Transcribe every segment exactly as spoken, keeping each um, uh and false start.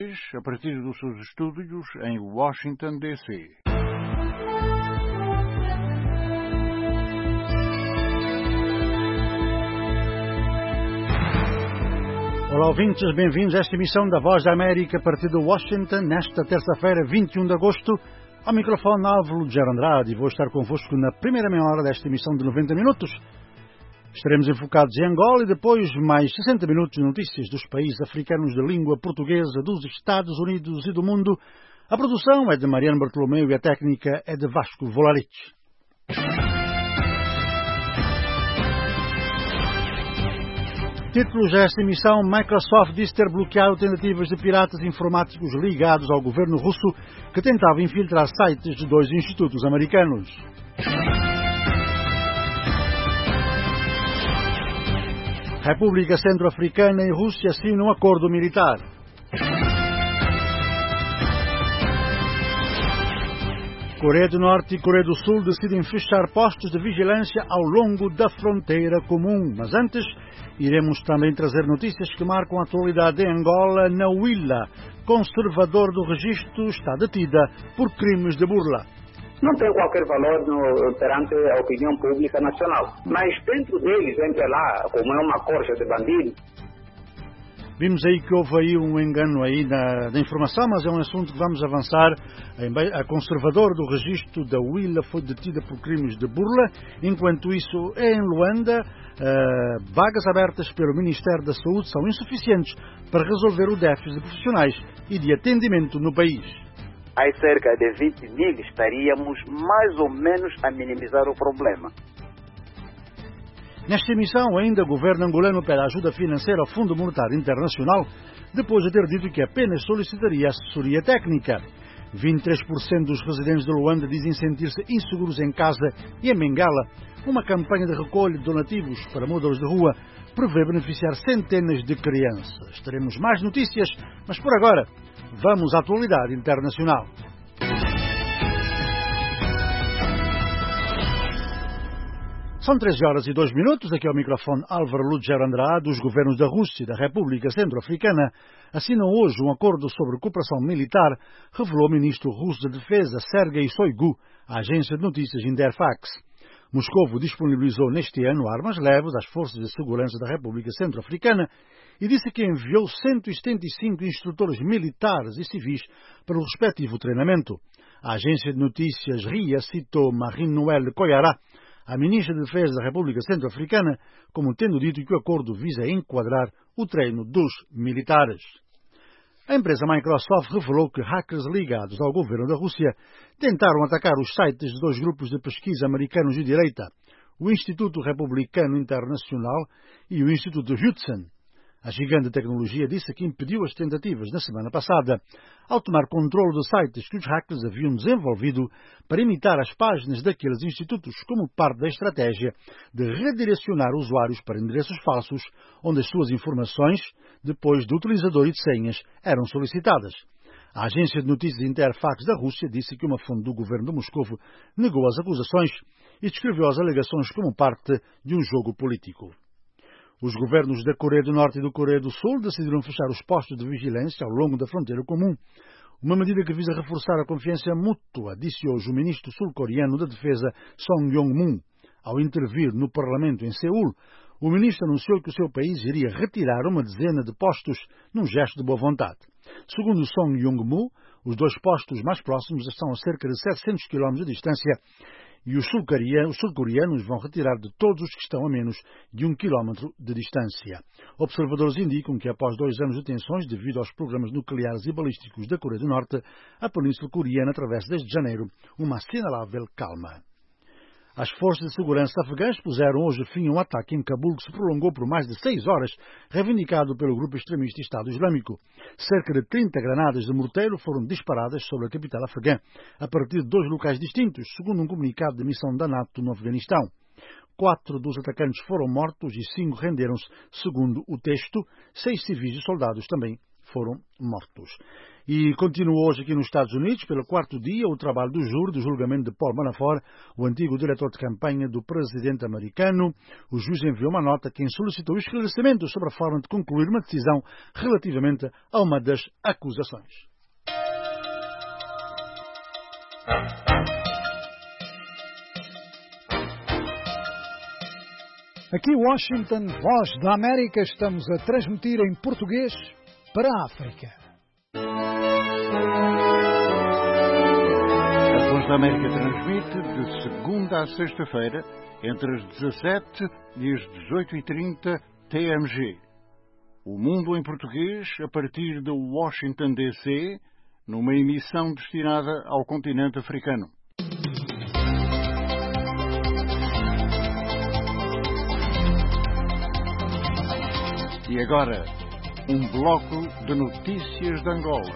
A partir dos seus estúdios em Washington, D C Olá, ouvintes, bem-vindos a esta emissão da Voz da América a partir de Washington, nesta terça-feira, vinte e um de agosto. Ao microfone, Álvaro Lugero Andrade, e vou estar convosco na primeira meia hora desta emissão de noventa minutos. Estaremos enfocados em Angola e depois mais sessenta minutos de notícias dos países africanos de língua portuguesa, dos Estados Unidos e do mundo. A produção é de Mariano Bartolomeu e a técnica é de Vasco Volarich. Títulos desta emissão: Microsoft diz ter bloqueado tentativas de piratas informáticos ligados ao governo russo que tentava infiltrar sites de dois institutos americanos. República Centro-Africana e Rússia assinam um acordo militar. Coreia do Norte e Coreia do Sul decidem fechar postos de vigilância ao longo da fronteira comum. Mas antes, iremos também trazer notícias que marcam a atualidade em Angola. Na Huila, conservador do registro, está detida por crimes de burla. Não tem qualquer valor no, perante a opinião pública nacional. Mas dentro deles, entra lá, como é uma corja de bandidos. Vimos aí que houve aí um engano aí na, na informação, mas é um assunto que vamos avançar. A conservadora do registro da Huila foi detida por crimes de burla. Enquanto isso, em Luanda, uh, vagas abertas pelo Ministério da Saúde são insuficientes para resolver o déficit de profissionais e de atendimento no país. Há cerca de vinte mil estaríamos mais ou menos a minimizar o problema. Nesta emissão, ainda o governo angolano pede ajuda financeira ao Fundo Monetário Internacional, depois de ter dito que apenas solicitaria assessoria técnica. vinte e três por cento dos residentes de Luanda dizem sentir-se inseguros em casa e em Bengala. Uma campanha de recolha de donativos para moradores de rua prevê beneficiar centenas de crianças. Teremos mais notícias, mas por agora, vamos à atualidade internacional. São treze horas e dois minutos, aqui ao microfone Álvaro Lugero Andrade. Os governos da Rússia e da República Centro-Africana assinam hoje um acordo sobre cooperação militar, revelou o ministro russo da Defesa, Sergei Shoigu, à agência de notícias Interfax. Moscovo disponibilizou neste ano armas leves às forças de segurança da República Centro-Africana e disse que enviou cento e setenta e cinco instrutores militares e civis para o respectivo treinamento. A agência de notícias R I A citou Marie-Noëlle Koyara, a ministra de Defesa da República Centro-Africana, como tendo dito que o acordo visa enquadrar o treino dos militares. A empresa Microsoft revelou que hackers ligados ao governo da Rússia tentaram atacar os sites de dois grupos de pesquisa americanos de direita, o Instituto Republicano Internacional e o Instituto Hudson. A gigante de tecnologia disse que impediu as tentativas na semana passada, ao tomar controle de sites que os hackers haviam desenvolvido para imitar as páginas daqueles institutos como parte da estratégia de redirecionar usuários para endereços falsos, onde as suas informações, depois do utilizador e de senhas, eram solicitadas. A agência de notícias Interfax da Rússia disse que uma fonte do governo de Moscou negou as acusações e descreveu as alegações como parte de um jogo político. Os governos da Coreia do Norte e da Coreia do Sul decidiram fechar os postos de vigilância ao longo da fronteira comum, uma medida que visa reforçar a confiança mútua, disse hoje o ministro sul-coreano da Defesa Song Yong-moon. Ao intervir no Parlamento em Seul, o ministro anunciou que o seu país iria retirar uma dezena de postos num gesto de boa vontade. Segundo Song Yong-moon, os dois postos mais próximos estão a cerca de setecentos quilómetros de distância e os sul-coreanos vão retirar de todos os que estão a menos de um quilómetro de distância. Observadores indicam que após dois anos de tensões devido aos programas nucleares e balísticos da Coreia do Norte, a Península Coreana atravessa desde janeiro uma assinalável calma. As forças de segurança afegãs puseram hoje fim a um ataque em Cabul que se prolongou por mais de seis horas, reivindicado pelo grupo extremista Estado Islâmico. Cerca de trinta granadas de morteiro foram disparadas sobre a capital afegã, a partir de dois locais distintos, segundo um comunicado de missão da NATO no Afeganistão. Quatro dos atacantes foram mortos e cinco renderam-se, segundo o texto. Seis civis e soldados também foram mortos. E continua hoje aqui nos Estados Unidos, pelo quarto dia, o trabalho do júri do julgamento de Paul Manafort, o antigo diretor de campanha do presidente americano. O juiz enviou uma nota a quem solicitou esclarecimentos sobre a forma de concluir uma decisão relativamente a uma das acusações. Aqui Washington, Voz da América, estamos a transmitir em português para a África. A Voz da América transmite de segunda a sexta-feira, entre as dezassete e as dezoito e trinta T M G. O Mundo em Português, a partir de Washington, D C, numa emissão destinada ao continente africano. E agora, um bloco de notícias de Angola.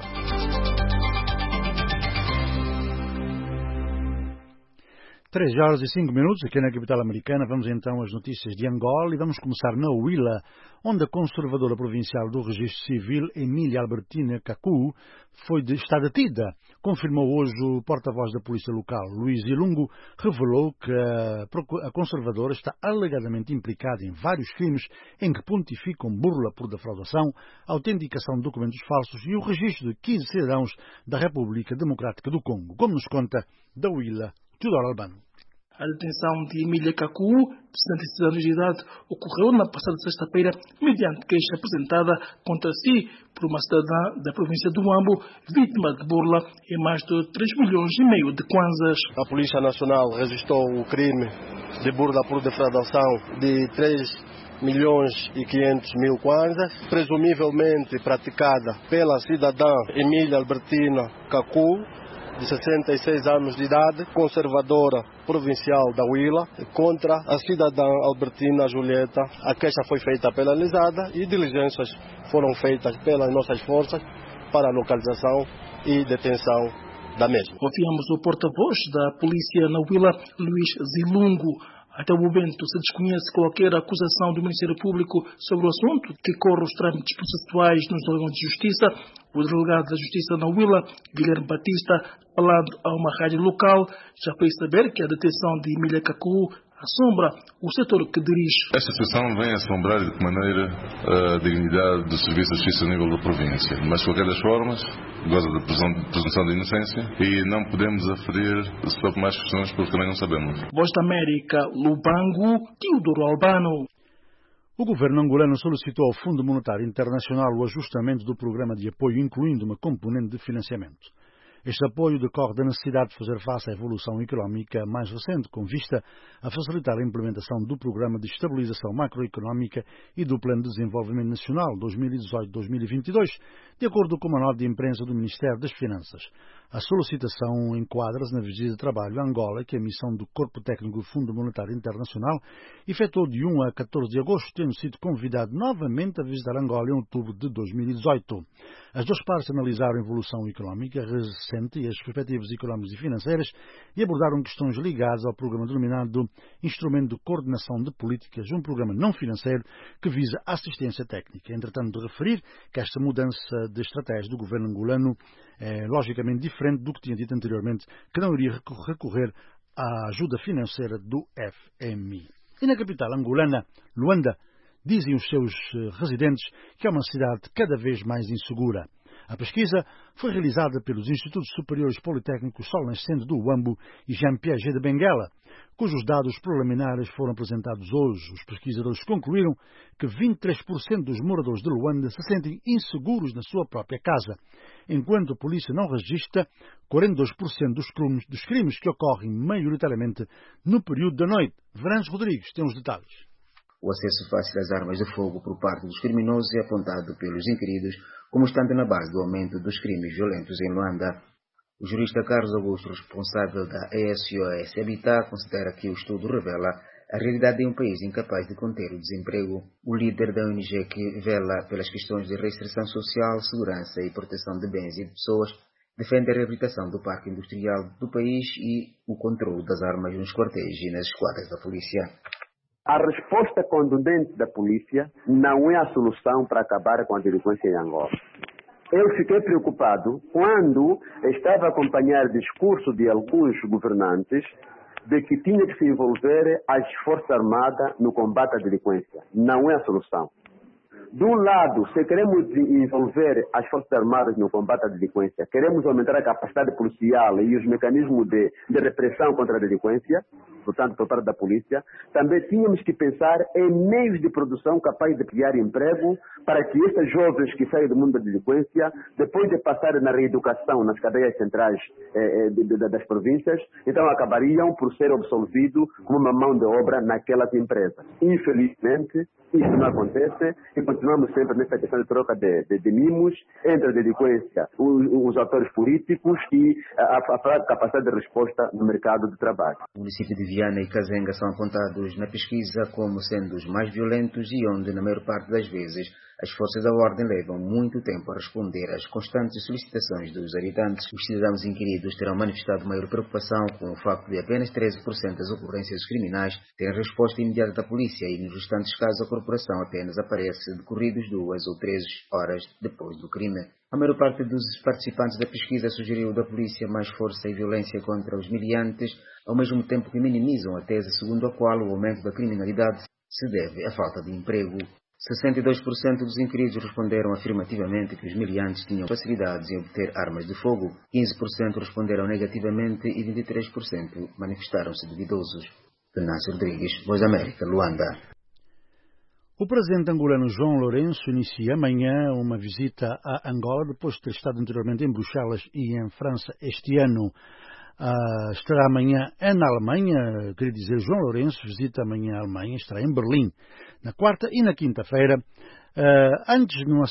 Três horas e cinco minutos aqui na capital americana. Vamos então às notícias de Angola e vamos começar na Huila, onde a conservadora provincial do Registro Civil, Emília Albertina Kaku, foi de, está detida. Confirmou hoje o porta-voz da polícia local, Luís Ilungo, revelou que a, a conservadora está alegadamente implicada em vários crimes em que pontificam burla por defraudação, autenticação de documentos falsos e o registro de quinze cidadãos da República Democrática do Congo, como nos conta da Huila, Tudor Albano. A detenção de Emília Kaku, de setenta e seis anos de idade, ocorreu na passada sexta-feira mediante queixa apresentada contra si por uma cidadã da província do Huambo, vítima de burla em mais de três milhões e meio de kwanzas. A Polícia Nacional registrou o crime de burla por defraudação de três milhões e quinhentos mil kwanzas, presumivelmente praticada pela cidadã Emília Albertina Kaku, de sessenta e seis anos de idade, conservadora provincial da Huila, contra a cidadã Albertina Julieta. A queixa foi feita pela lesada e diligências foram feitas pelas nossas forças para a localização e detenção da mesma. Ouvimos o porta-voz da polícia na Huila, Luís Zilungo. Até o momento se desconhece qualquer acusação do Ministério Público sobre o assunto, que corre os trâmites processuais nos órgãos de justiça. O delegado da Justiça na Huila, Guilherme Batista, falando a uma rádio local, já fez saber que a detenção de Emília Kaku assombra o setor que dirige. Esta situação vem assombrar de que maneira a dignidade do Serviço de Justiça a nível da província, mas de qualquer das formas goza da presunção de inocência e não podemos aferir sobre mais questões porque também não sabemos. Voz da América, Lubango, Teodoro Albano. O governo angolano solicitou ao Fundo Monetário Internacional o ajustamento do programa de apoio, incluindo uma componente de financiamento. Este apoio decorre da necessidade de fazer face à evolução económica mais recente, com vista a facilitar a implementação do Programa de Estabilização Macroeconómica e do Plano de Desenvolvimento Nacional dois mil e dezoito a dois mil e vinte e dois, de acordo com uma nota de imprensa do Ministério das Finanças. A solicitação enquadra-se na visita de trabalho a Angola, que a missão do Corpo Técnico do Fundo Monetário Internacional efetuou de um a catorze de agosto, tendo sido convidado novamente a visitar Angola em outubro de dois mil e dezoito. As duas partes analisaram a evolução económica recente e as perspectivas económicas e financeiras e abordaram questões ligadas ao programa denominado Instrumento de Coordenação de Políticas, um programa não financeiro que visa assistência técnica. Entretanto, de referir que esta mudança de estratégia do governo angolano é logicamente diferente do que tinha dito anteriormente, que não iria recorrer à ajuda financeira do F M I. E na capital angolana, Luanda, dizem os seus residentes que é uma cidade cada vez mais insegura. A pesquisa foi realizada pelos Institutos Superiores Politécnicos Sol Nascente do Huambo e Jean Piaget de Benguela, cujos dados preliminares foram apresentados hoje. Os pesquisadores concluíram que vinte e três por cento dos moradores de Luanda se sentem inseguros na sua própria casa, enquanto a polícia não registra quarenta e dois por cento dos crimes, dos crimes que ocorrem maioritariamente no período da noite. Verantes Rodrigues tem os detalhes. O acesso fácil às armas de fogo por parte dos criminosos é apontado pelos inquiridos como estando na base do aumento dos crimes violentos em Luanda. O jurista Carlos Augusto, responsável da E S O S Habitat, considera que o estudo revela a realidade de um país incapaz de conter o desemprego. O líder da O N G que vela pelas questões de restrição social, segurança e proteção de bens e de pessoas defende a reabilitação do parque industrial do país e o controle das armas nos quartéis e nas esquadras da polícia. A resposta contundente da polícia não é a solução para acabar com a delinquência em Angola. Eu fiquei preocupado quando estava a acompanhar discurso de alguns governantes de que tinha que se envolver as Forças Armadas no combate à delinquência. Não é a solução. De um lado, se queremos envolver as Forças Armadas no combate à delinquência, queremos aumentar a capacidade policial e os mecanismos de, de repressão contra a delinquência, portanto, por parte da polícia, também tínhamos que pensar em meios de produção capazes de criar emprego para que esses jovens que saem do mundo da delinquência, depois de passarem na reeducação nas cadeias centrais eh, de, de, das províncias, então acabariam por ser absolvidos como uma mão de obra naquelas empresas. Infelizmente, isso não acontece e continuamos sempre nessa questão de troca de, de, de mimos entre a delinquência, os, os atores políticos e a, a, a capacidade de resposta no mercado de trabalho. O município de Viana e Kazenga são apontados na pesquisa como sendo os mais violentos e onde, na maior parte das vezes, as forças da ordem levam muito tempo a responder às constantes solicitações dos habitantes. Os cidadãos inquiridos terão manifestado maior preocupação com o facto de apenas treze por cento das ocorrências criminais terem resposta imediata da polícia e, nos restantes casos, a corporação apenas aparece decorridos duas ou três horas depois do crime. A maior parte dos participantes da pesquisa sugeriu da polícia mais força e violência contra os miliantes, ao mesmo tempo que minimizam a tese segundo a qual o aumento da criminalidade se deve à falta de emprego. sessenta e dois por cento dos inquiridos responderam afirmativamente que os miliantes tinham facilidades em obter armas de fogo, quinze por cento responderam negativamente e vinte e três por cento manifestaram-se duvidosos. Venâncio Rodrigues, Voz da América, Luanda. O presidente angolano João Lourenço inicia amanhã uma visita a Angola, depois de ter estado anteriormente em Bruxelas e em França este ano. Uh, estará amanhã na Alemanha, queria dizer, João Lourenço visita amanhã a Alemanha, estará em Berlim, na quarta e na quinta-feira. Uh, antes, numa,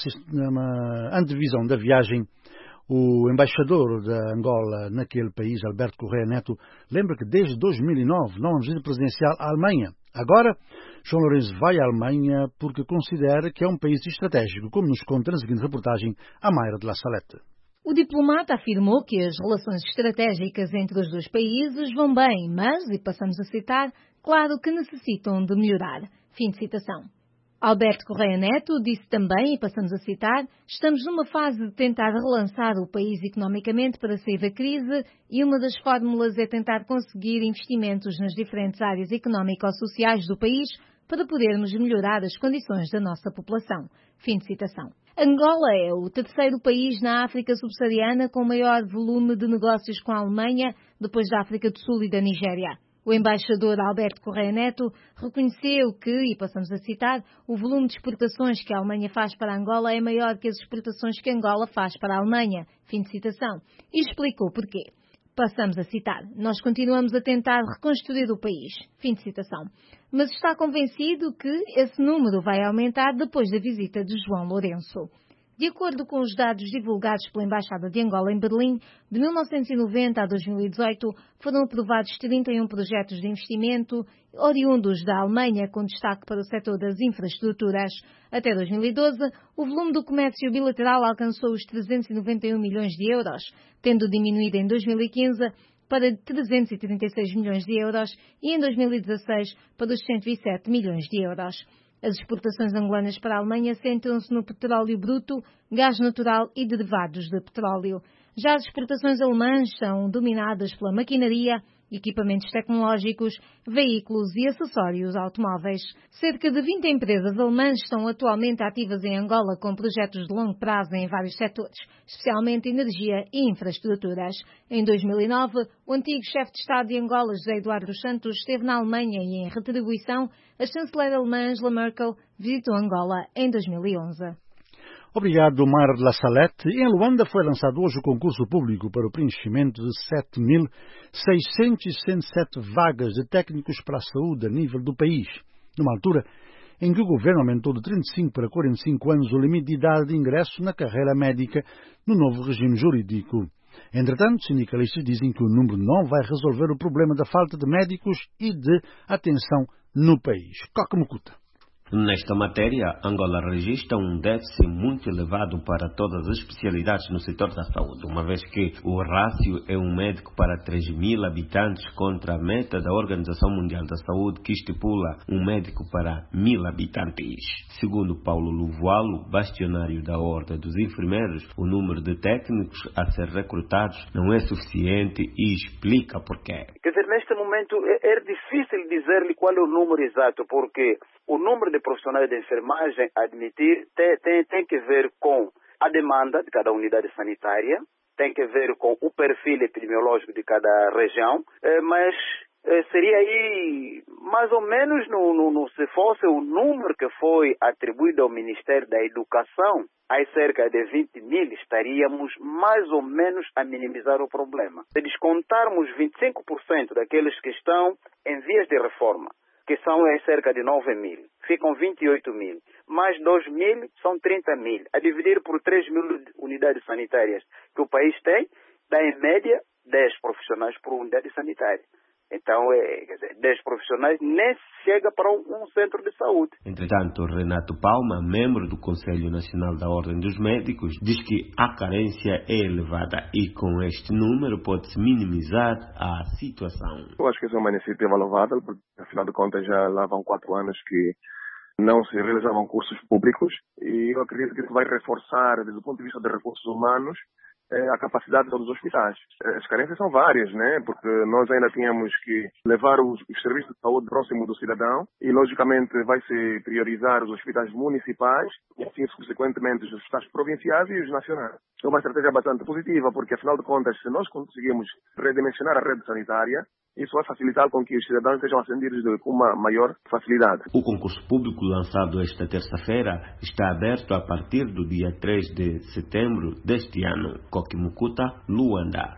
numa antevisão da viagem, o embaixador da Angola naquele país, Alberto Correia Neto, lembra que desde dois mil e nove não há visita presidencial à Alemanha. Agora, João Lourenço vai à Alemanha porque considera que é um país estratégico, como nos conta na seguinte reportagem a Mayra de La Salette. O diplomata afirmou que as relações estratégicas entre os dois países vão bem, mas, e passamos a citar, claro que necessitam de melhorar. Fim de citação. Alberto Correia Neto disse também, e passamos a citar, estamos numa fase de tentar relançar o país economicamente para sair da crise e uma das fórmulas é tentar conseguir investimentos nas diferentes áreas económico-sociais do país para podermos melhorar as condições da nossa população. Fim de citação. Angola é o terceiro país na África subsaariana com maior volume de negócios com a Alemanha, depois da África do Sul e da Nigéria. O embaixador Alberto Correia Neto reconheceu que, e passamos a citar, o volume de exportações que a Alemanha faz para Angola é maior que as exportações que Angola faz para a Alemanha. Fim de citação. E explicou porquê. Passamos a citar. Nós continuamos a tentar reconstruir o país. Fim de citação. Mas está convencido que esse número vai aumentar depois da visita de João Lourenço. De acordo com os dados divulgados pela Embaixada de Angola em Berlim, de mil novecentos e noventa a dois mil e dezoito foram aprovados trinta e um projetos de investimento oriundos da Alemanha, com destaque para o setor das infraestruturas. Até dois mil e doze, o volume do comércio bilateral alcançou os trezentos e noventa e um milhões de euros, tendo diminuído em dois mil e quinze para trezentos e trinta e seis milhões de euros e em dois mil e dezasseis para os cento e sete milhões de euros. As exportações angolanas para a Alemanha centram-se no petróleo bruto, gás natural e derivados de petróleo. Já as exportações alemãs são dominadas pela maquinaria, equipamentos tecnológicos, veículos e acessórios automóveis. Cerca de vinte empresas alemãs estão atualmente ativas em Angola com projetos de longo prazo em vários setores, especialmente energia e infraestruturas. Em dois mil e nove, o antigo chefe de Estado de Angola, José Eduardo dos Santos, esteve na Alemanha e, em retribuição, a chanceler alemã Angela Merkel visitou Angola em dois mil e onze. Obrigado, Mayra de La Salette. Em Luanda foi lançado hoje o concurso público para o preenchimento de sete mil seiscentas e sessenta e sete vagas de técnicos para a saúde a nível do país, numa altura em que o governo aumentou de trinta e cinco para quarenta e cinco anos o limite de idade de ingresso na carreira médica no novo regime jurídico. Entretanto, sindicalistas dizem que o número não vai resolver o problema da falta de médicos e de atenção no país. Coque Mucuta. Nesta matéria, Angola registra um déficit muito elevado para todas as especialidades no setor da saúde, uma vez que o rácio é um médico para três mil habitantes contra a meta da Organização Mundial da Saúde, que estipula um médico para mil habitantes. Segundo Paulo Luvoalo, bastionário da Ordem dos Enfermeiros, o número de técnicos a ser recrutados não é suficiente e explica porquê. Quer dizer, neste momento é, é difícil dizer-lhe qual é o número exato, porque o número de profissionais de enfermagem a admitir tem, tem, tem que ver com a demanda de cada unidade sanitária, tem que ver com o perfil epidemiológico de cada região, eh, mas eh, seria aí mais ou menos, no, no, no, se fosse o número que foi atribuído ao Ministério da Educação, aí cerca de vinte mil, estaríamos mais ou menos a minimizar o problema. Se descontarmos vinte e cinco por cento daqueles que estão em vias de reforma, que são é, cerca de nove mil, ficam vinte e oito mil, mais dois mil são trinta mil, a dividir por três mil unidades sanitárias que o país tem, dá em média dez profissionais por unidade sanitária. Então, é, quer dizer, dez profissionais nem chega para um, um centro de saúde. Entretanto, Renato Palma, membro do Conselho Nacional da Ordem dos Médicos, diz que a carência é elevada e com este número pode-se minimizar a situação. Eu acho que essa é uma iniciativa louvável, porque afinal de contas já lá vão quatro anos que não se realizavam cursos públicos e eu acredito que isso vai reforçar, desde o ponto de vista de recursos humanos, a capacidade dos hospitais. As carências são várias, né? Porque nós ainda tínhamos que levar os, os serviços de saúde próximo do cidadão e, logicamente, vai-se priorizar os hospitais municipais e, assim, subsequentemente, os hospitais provinciais e os nacionais. É uma estratégia bastante positiva, porque, afinal de contas, se nós conseguimos redimensionar a rede sanitária, isso vai facilitar com que os cidadãos sejam atendidos com uma maior facilidade. O concurso público lançado esta terça-feira está aberto a partir do dia três de setembro deste ano. Kokimukuta, Luanda.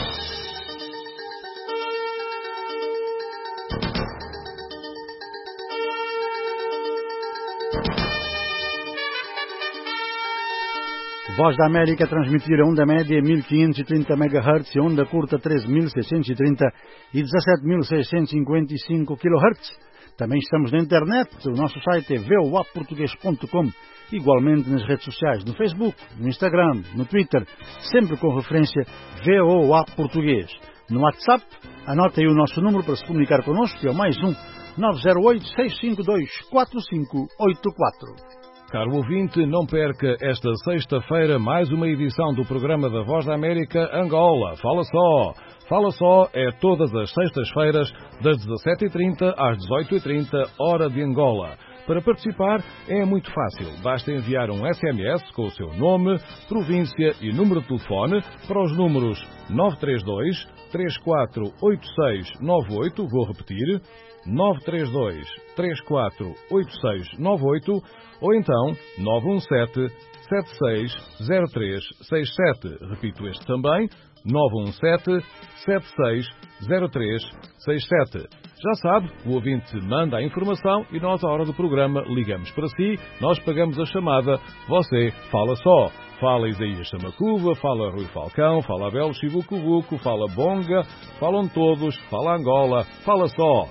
Voz da América a transmitir a onda média mil quinhentos e trinta megahertz e onda curta treze mil seiscentos e trinta e dezassete mil seiscentos e cinquenta e cinco quilohertz. Também estamos na internet, o nosso site é voa português ponto com, igualmente nas redes sociais, no Facebook, no Instagram, no Twitter, sempre com referência V O A Português. No WhatsApp, anote aí o nosso número para se comunicar connosco, é o mais um nove zero oito, seis cinco dois, quatro cinco oito quatro. Caro ouvinte, não perca esta sexta-feira mais uma edição do programa da Voz da América Angola. Fala só! Fala só é todas as sextas-feiras, das dezassete e trinta às dezoito e trinta, hora de Angola. Para participar é muito fácil. Basta enviar um S M S com o seu nome, província e número de telefone para os números nove três dois, três quatro oito seis nove oito, vou repetir, nove três dois, três quatro oito seis nove oito, ou então nove um sete, sete seis zero três seis sete. Repito este também, nove um sete, sete seis zero três seis sete. Já sabe, o ouvinte manda a informação e nós, à hora do programa, ligamos para si, nós pagamos a chamada, você fala só. Fala Isaías Chamacuva, fala Rui Falcão, fala Abel Chivucuvuco, fala Bonga, falam todos, fala Angola, fala só.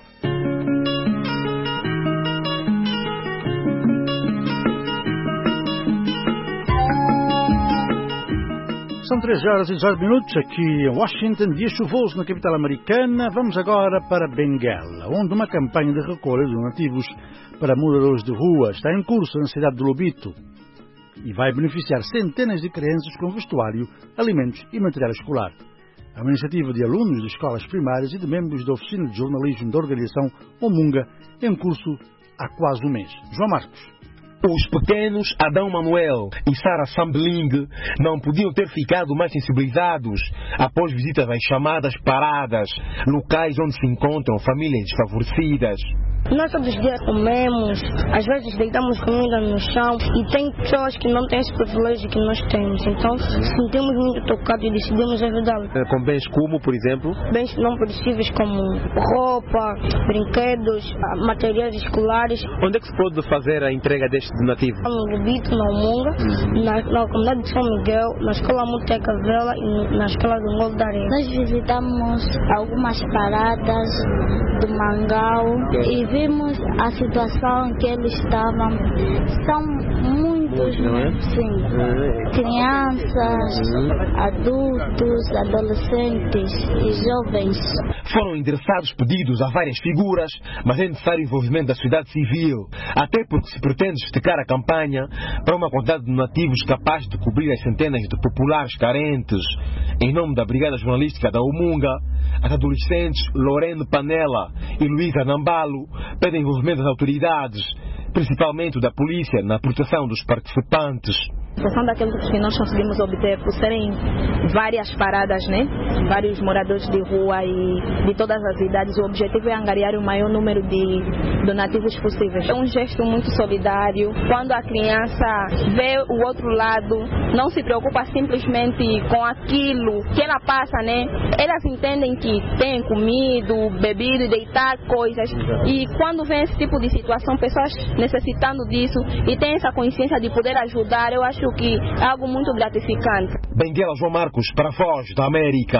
São três horas e dezoito minutos aqui em Washington, dia chuvoso na capital americana. Vamos agora para Benguela, onde uma campanha de recolha de donativos para moradores de rua está em curso na cidade de Lobito e vai beneficiar centenas de crianças com vestuário, alimentos e material escolar. É uma iniciativa de alunos de escolas primárias e de membros da oficina de jornalismo da organização Omunga, em curso há quase um mês. João Marcos. Os pequenos Adão Manuel e Sara Sambeling não podiam ter ficado mais sensibilizados após visitas às chamadas paradas, locais onde se encontram famílias desfavorecidas. Nós todos os dias comemos, às vezes deitamos comida no chão e tem pessoas que não têm esse privilégio que nós temos. Então sentimos muito tocados e decidimos ajudá-los. Com bens como, por exemplo? Bens não perecíveis como roupa, brinquedos, materiais escolares. Onde é que se pode fazer a entrega deste donativo? No Lobito, na Omunga, na, na comunidade de São Miguel, na escola Muteca Vela e na escola do Ngolo da Areia. Nós visitamos algumas paradas do Mangau e vimos a situação que eles estavam. São muitos, né? Sim. Crianças, adultos, adolescentes e jovens. Foram endereçados pedidos a várias figuras, mas é necessário o envolvimento da sociedade civil, até porque se pretende esticar a campanha para uma quantidade de donativos capaz de cobrir as centenas de populares carentes. Em nome da Brigada Jornalística da Umunga, as adolescentes Lorene Panela e Luísa Nambalo pedem envolvimento das autoridades, principalmente da polícia, na proteção dos participantes. São daqueles que nós conseguimos obter por serem várias paradas, né? Vários moradores de rua e de todas as idades. O objetivo é angariar o maior número de donativos possíveis. É um gesto muito solidário. Quando a criança vê o outro lado, não se preocupa simplesmente com aquilo que ela passa, né? Elas entendem que tem comido, bebido e deitar coisas. E quando vem esse tipo de situação, pessoas necessitando disso e tem essa consciência de poder ajudar, eu acho que é algo muito gratificante. Benguela João Marcos, para a Voz da América.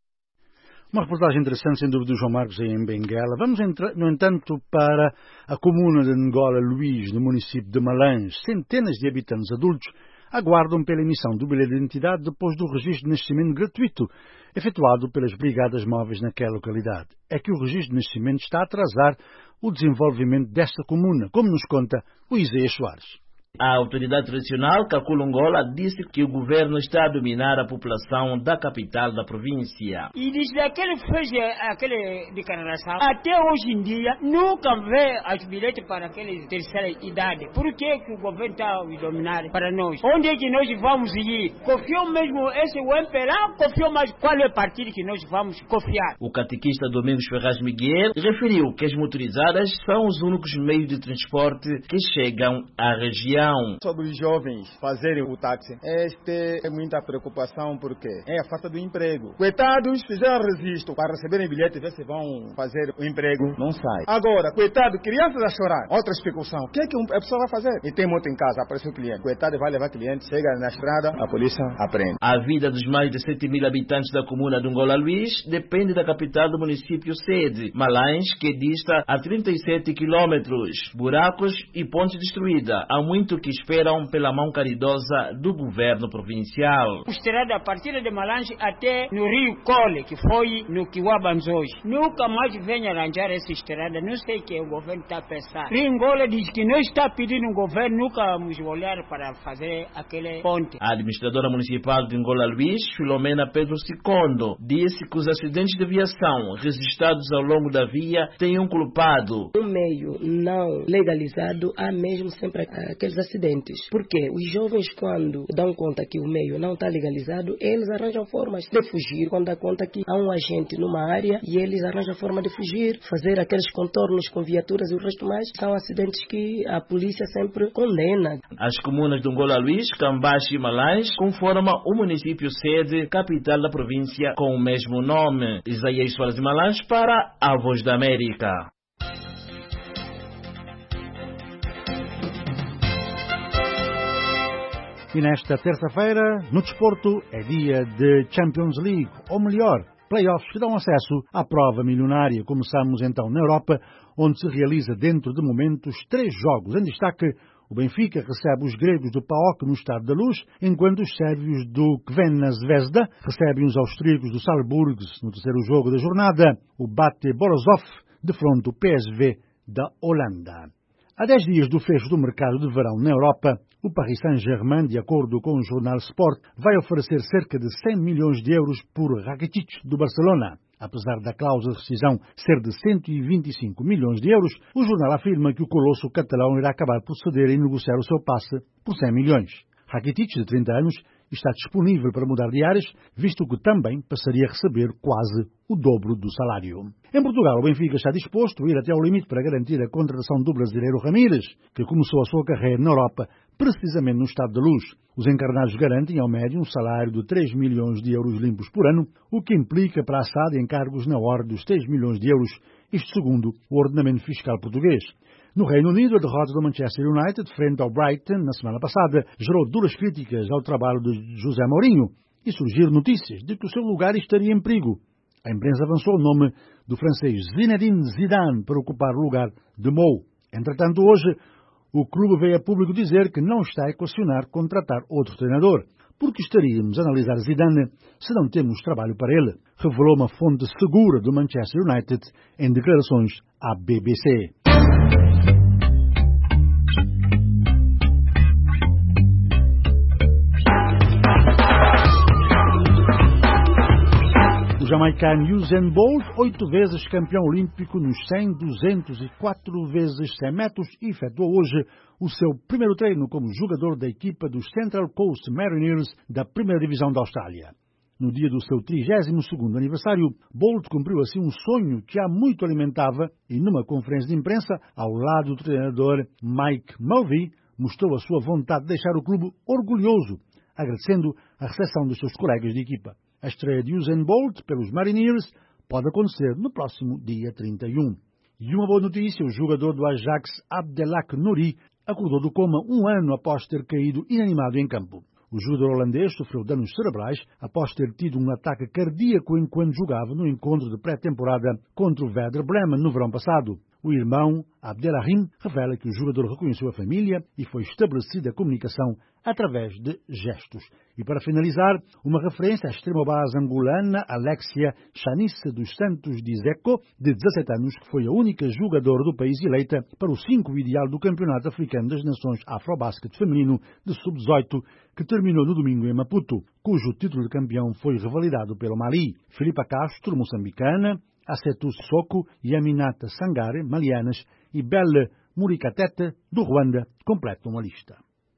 Uma reportagem interessante, sem dúvida, do João Marcos aí em Benguela. Vamos, no entanto, para a comuna de Angola Luís, no município de Malange. Centenas de habitantes adultos aguardam pela emissão do bilhete de identidade depois do registro de nascimento gratuito efetuado pelas brigadas móveis naquela localidade. É que o registro de nascimento está a atrasar o desenvolvimento desta comuna, como nos conta o Isaías Soares. A autoridade tradicional, Kakulongola, disse que o governo está a dominar a população da capital da província. E desde aquele fez aquele declaração, até hoje em dia, nunca vê as bilhetes para aquela terceira idade. Por que, que o governo está a dominar para nós? Onde é que nós vamos ir? Confiou mesmo esse o M P L A? Confiou mais qual é o partido que nós vamos confiar? O catequista Domingos Ferraz Miguel referiu que as motorizadas são os únicos meios de transporte que chegam à região. Sobre os jovens fazerem o táxi, este é muita preocupação porque é a falta do emprego. Coitados, fizeram registro para receberem bilhete, ver se vão fazer o emprego, não sai. Agora, coitado, crianças a chorar, outra especulação. O que é que a pessoa vai fazer? E tem moto em casa, apareceu o cliente. Coitado, vai levar cliente, chega na estrada, a polícia aprende. A vida dos mais de sete mil habitantes da comuna de Angola Luís depende da capital do município sede, Malange, que dista a trinta e sete quilômetros. Buracos e pontes destruídas. Há muito que esperam pela mão caridosa do governo provincial. Estrada a partir de Malange até no Rio Cole, que foi no Kiwabanz hoje. Nunca mais vem arranjar essa estrada, não sei o que o governo está a pensar. Ringola diz que não está pedindo o governo, nunca vamos olhar para fazer aquele ponte. A administradora municipal de Angola Luís, Filomena Pedro Sicondo, disse que os acidentes de aviação registrados ao longo da via têm um culpado. No meio não legalizado, há mesmo sempre aqueles acidentes. Porque os jovens, quando dão conta que o meio não está legalizado, eles arranjam formas de fugir. Quando dá conta que há um agente numa área e eles arranjam forma de fugir, fazer aqueles contornos com viaturas e o resto mais, são acidentes que a polícia sempre condena. As comunas de Angola Luís, Cambaxe e Malange conformam o município sede, capital da província com o mesmo nome. Isaías Soares de Malange para a Voz da América. E nesta terça-feira, no desporto, é dia de Champions League, ou melhor, playoffs que dão acesso à prova milionária. Começamos então na Europa, onde se realiza dentro de momentos três jogos. Em destaque, o Benfica recebe os gregos do P A O K no Estádio da Luz, enquanto os sérvios do Crvena Zvezda recebem os austríacos do Salzburg no terceiro jogo da jornada. O Bate Borisov defronta o P S V da Holanda. Há dez dias do fecho do mercado de verão na Europa, o Paris Saint-Germain, de acordo com o jornal Sport, vai oferecer cerca de cem milhões de euros por Rakitic, do Barcelona. Apesar da cláusula de rescisão ser de cento e vinte e cinco milhões de euros, o jornal afirma que o colosso catalão irá acabar por ceder e negociar o seu passe por cem milhões. Rakitic, de trinta anos, está disponível para mudar de áreas, visto que também passaria a receber quase o dobro do salário. Em Portugal, o Benfica está disposto a ir até ao limite para garantir a contratação do brasileiro Ramírez, que começou a sua carreira na Europa, precisamente no Estádio da Luz. Os encarnados garantem ao médio um salário de três milhões de euros limpos por ano, o que implica para a S A D encargos na ordem dos três milhões de euros, isto segundo o ordenamento fiscal português. No Reino Unido, a derrota do Manchester United frente ao Brighton na semana passada gerou duras críticas ao trabalho de José Mourinho e surgiram notícias de que o seu lugar estaria em perigo. A imprensa avançou o nome do francês Zinedine Zidane para ocupar o lugar de Mou. Entretanto, hoje, o clube veio a público dizer que não está a equacionar contratar outro treinador, porque estaríamos a analisar Zidane se não temos trabalho para ele, revelou uma fonte segura do Manchester United em declarações à B B C. O jamaicano Usain Bolt, oito vezes campeão olímpico nos cem, duzentos e quatro vezes cem metros, efetuou hoje o seu primeiro treino como jogador da equipa dos Central Coast Mariners da primeira divisão da Austrália. No dia do seu trigésimo segundo aniversário, Bolt cumpriu assim um sonho que há muito alimentava e numa conferência de imprensa, ao lado do treinador Mike Mulvey, mostrou a sua vontade de deixar o clube orgulhoso, agradecendo a recepção dos seus colegas de equipa. A estreia de Usain Bolt pelos Mariners pode acontecer no próximo dia trinta e um. E uma boa notícia, o jogador do Ajax Abdelak Nouri acordou do coma um ano após ter caído inanimado em campo. O jogador holandês sofreu danos cerebrais após ter tido um ataque cardíaco enquanto jogava no encontro de pré-temporada contra o Werder Bremen no verão passado. O irmão, Abdelrahim, revela que o jogador reconheceu a família e foi estabelecida a comunicação através de gestos. E para finalizar, uma referência à extrema-base angolana Alexia Chanice dos Santos de Zeco, de dezassete anos, que foi a única jogadora do país eleita para o cinco ideal do Campeonato Africano das Nações Afrobasket Feminino de sub dezoito, que terminou no domingo em Maputo, cujo título de campeão foi revalidado pelo Mali. Filipa Castro, moçambicana, Assetu Soko e Aminata Sangare, malianas, e Belle Murikatete, do Ruanda, completam a lista.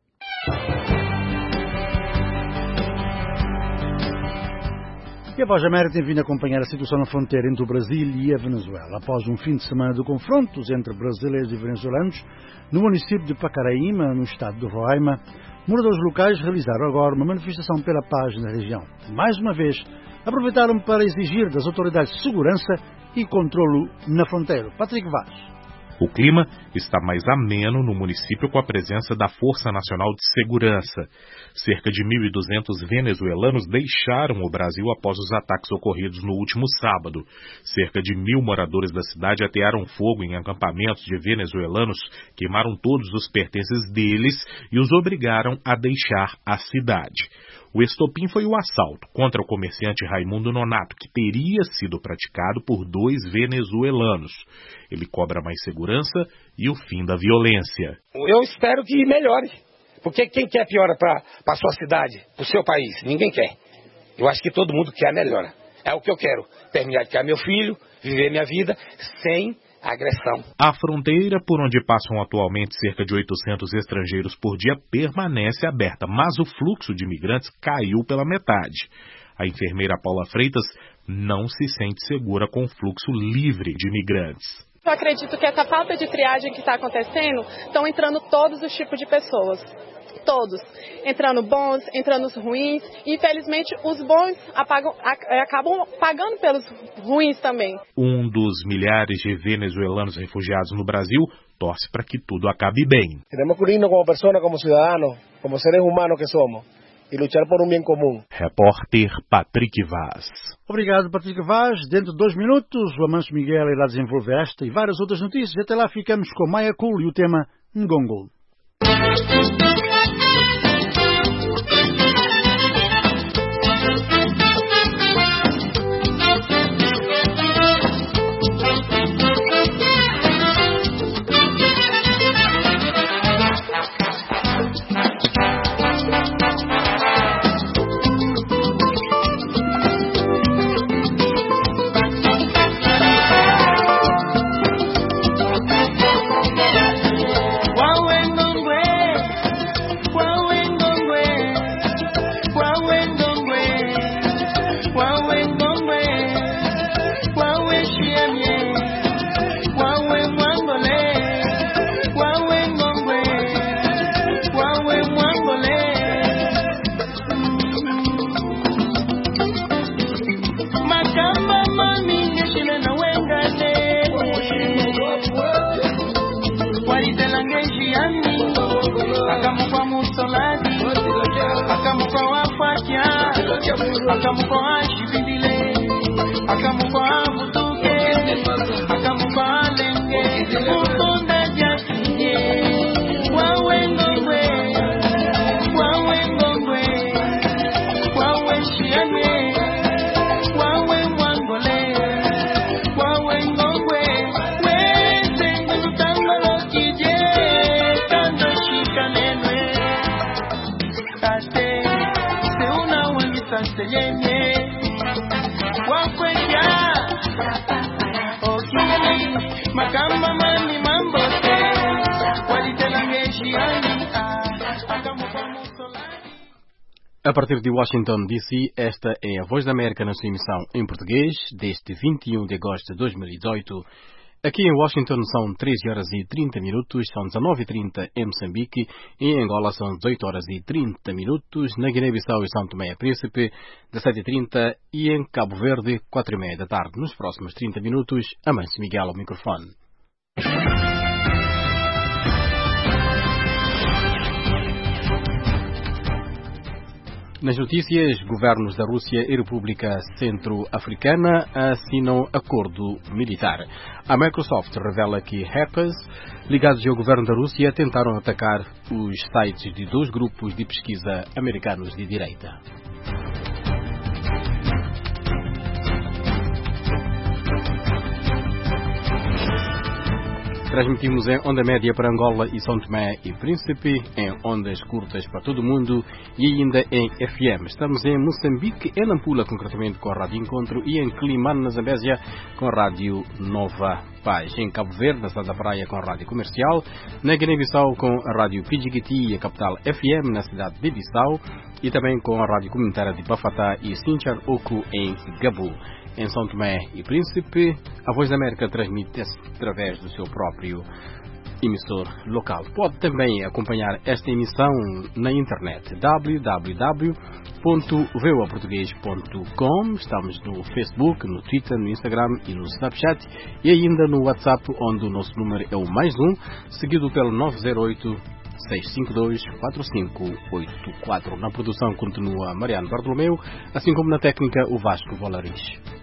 E a Voz da América tem vindo acompanhar a situação na fronteira entre o Brasil e a Venezuela. Após um fim de semana de confrontos entre brasileiros e venezuelanos, no município de Pacaraíma, no estado do Roraima, moradores locais realizaram agora uma manifestação pela paz na região. Mais uma vez, aproveitaram para exigir das autoridades de segurança e controlo na fronteira. Patrick Vaz. O clima está mais ameno no município com a presença da Força Nacional de Segurança. Cerca de mil e duzentos venezuelanos deixaram o Brasil após os ataques ocorridos no último sábado. Cerca de mil moradores da cidade atearam fogo em acampamentos de venezuelanos, queimaram todos os pertences deles e os obrigaram a deixar a cidade. O estopim foi o assalto contra o comerciante Raimundo Nonato, que teria sido praticado por dois venezuelanos. Ele cobra mais segurança e o fim da violência. Eu espero que melhore, porque quem quer piora para a sua cidade, para o seu país? Ninguém quer. Eu acho que todo mundo quer melhora. É o que eu quero, terminar de criar meu filho, viver minha vida sem agressão. A fronteira, por onde passam atualmente cerca de oitocentos estrangeiros por dia, permanece aberta, mas o fluxo de imigrantes caiu pela metade. A enfermeira Paula Freitas não se sente segura com o fluxo livre de imigrantes. Eu acredito que essa falta de triagem que está acontecendo, estão entrando todos os tipos de pessoas. Todos. Entrando bons, entrando os ruins. E, infelizmente, os bons apagam, acabam pagando pelos ruins também. Um dos milhares de venezuelanos refugiados no Brasil torce para que tudo acabe bem. Temos que unirnos como pessoas, como cidadãos, como seres humanos que somos, e lutar por um bem comum. Repórter Patrick Vaz. Obrigado, Patrick Vaz. Dentro de dois minutos, o Amancio Miguel irá desenvolver esta e várias outras notícias. Até lá ficamos com Maya Cool e o tema Ngongo. Akamu kwa wafanya, akamu kwa ashibindile, akamu A partir de Washington, D C, esta é a Voz da América na sua emissão em português, deste vinte e um de agosto de dois mil e dezoito. Aqui em Washington são treze horas e trinta minutos, são dezenove e trinta em Moçambique, em Angola são dezoito horas e trinta minutos, na Guiné-Bissau e São Tomé e Príncipe, dezassete e trinta e em Cabo Verde, quatro e meia da tarde. Nos próximos trinta minutos, Amâncio Miguel ao microfone. Nas notícias, governos da Rússia e República Centro-Africana assinam acordo militar. A Microsoft revela que hackers ligados ao governo da Rússia tentaram atacar os sites de dois grupos de pesquisa americanos de direita. Transmitimos em onda média para Angola e São Tomé e Príncipe, em ondas curtas para todo o mundo e ainda em F M. Estamos em Moçambique, em Nampula, concretamente com a Rádio Encontro, e em Climane, na Zambésia, com a Rádio Nova Paz. Em Cabo Verde, na cidade da Praia, com a Rádio Comercial. Na Guiné-Bissau, com a Rádio Pidjigiti e a capital F M, na cidade de Bissau. E também com a Rádio Comunitária de Bafatá e Sinchar Oku, em Gabu. Em São Tomé e Príncipe, a Voz da América transmite-se através do seu próprio emissor local. Pode também acompanhar esta emissão na internet, w w w ponto voa português ponto com. Estamos no Facebook, no Twitter, no Instagram e no Snapchat, e ainda no WhatsApp, onde o nosso número é o mais um, seguido pelo nove zero oito, seis cinco dois, quatro cinco oito quatro. Na produção continua Mariano Bartolomeu, assim como na técnica o Vasco Volaris.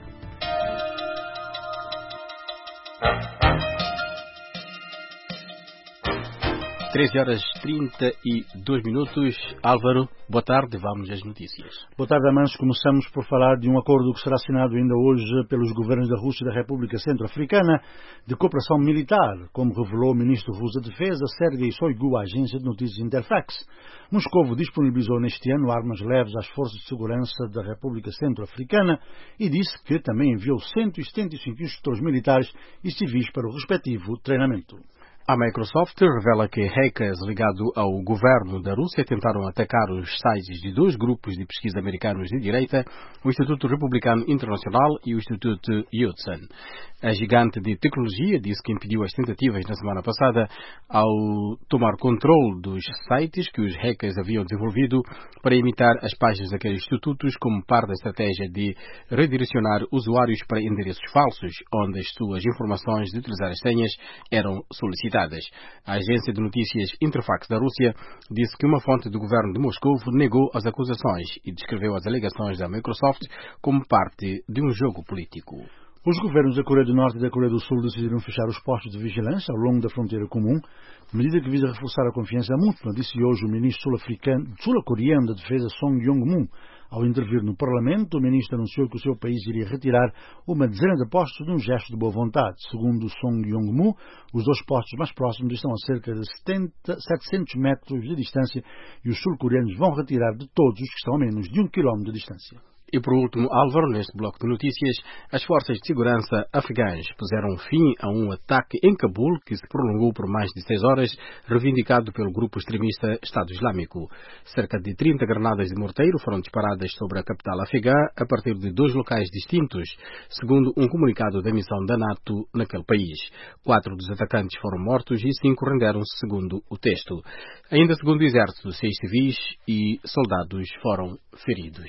treze horas e trinta e dois minutos. Álvaro, boa tarde, vamos às notícias. Boa tarde, Amâncio. Começamos por falar de um acordo que será assinado ainda hoje pelos governos da Rússia e da República Centro-Africana de cooperação militar, como revelou o ministro russo da Defesa, Sergei Shoigu, à agência de notícias Interfax. Moscovo disponibilizou neste ano armas leves às forças de segurança da República Centro-Africana e disse que também enviou cento e setenta e cinco instrutores militares e civis para o respectivo treinamento. A Microsoft revela que hackers ligados ao governo da Rússia tentaram atacar os sites de dois grupos de pesquisa americanos de direita, o Instituto Republicano Internacional e o Instituto Hudson. A gigante de tecnologia disse que impediu as tentativas na semana passada ao tomar controle dos sites que os hackers haviam desenvolvido para imitar as páginas daqueles institutos como parte da estratégia de redirecionar usuários para endereços falsos, onde as suas informações de utilizar as senhas eram solicitadas. A agência de notícias Interfax da Rússia disse que uma fonte do governo de Moscou negou as acusações e descreveu as alegações da Microsoft como parte de um jogo político. Os governos da Coreia do Norte e da Coreia do Sul decidiram fechar os postos de vigilância ao longo da fronteira comum, medida que visa reforçar a confiança mútua, disse hoje o ministro sul-coreano da Defesa Song Yong-mu. Ao intervir no Parlamento, o ministro anunciou que o seu país iria retirar uma dezena de postos num gesto de boa vontade. Segundo Song Yong-mu, os dois postos mais próximos estão a cerca de setenta, setecentos metros de distância e os sul-coreanos vão retirar de todos os que estão a menos de um quilómetro de distância. E por último, Álvaro, neste bloco de notícias, as forças de segurança afegãs puseram fim a um ataque em Cabul que se prolongou por mais de seis horas, reivindicado pelo grupo extremista Estado Islâmico. Cerca de trinta granadas de morteiro foram disparadas sobre a capital afegã a partir de dois locais distintos, segundo um comunicado da missão da NATO naquele país. Quatro dos atacantes foram mortos e cinco renderam-se, segundo o texto. Ainda segundo o exército, seis civis e soldados foram feridos.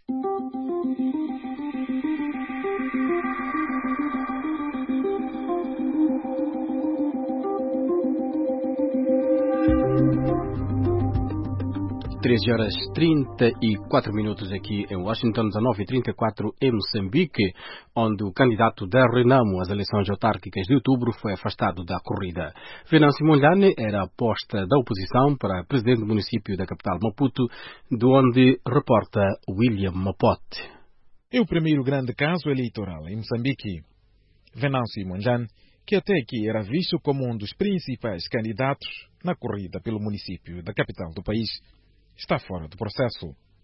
treze horas e trinta e quatro minutos aqui em Washington, dezenove e trinta e quatro em Moçambique, onde o candidato da Renamo às eleições autárquicas de outubro foi afastado da corrida. Venâncio Mondlane era a aposta da oposição para presidente do município da capital Maputo, de onde reporta William Mapote. É o primeiro grande caso eleitoral em Moçambique. Venâncio Mondlane, que até aqui era visto como um dos principais candidatos na corrida pelo município da capital do país, está fora do processo.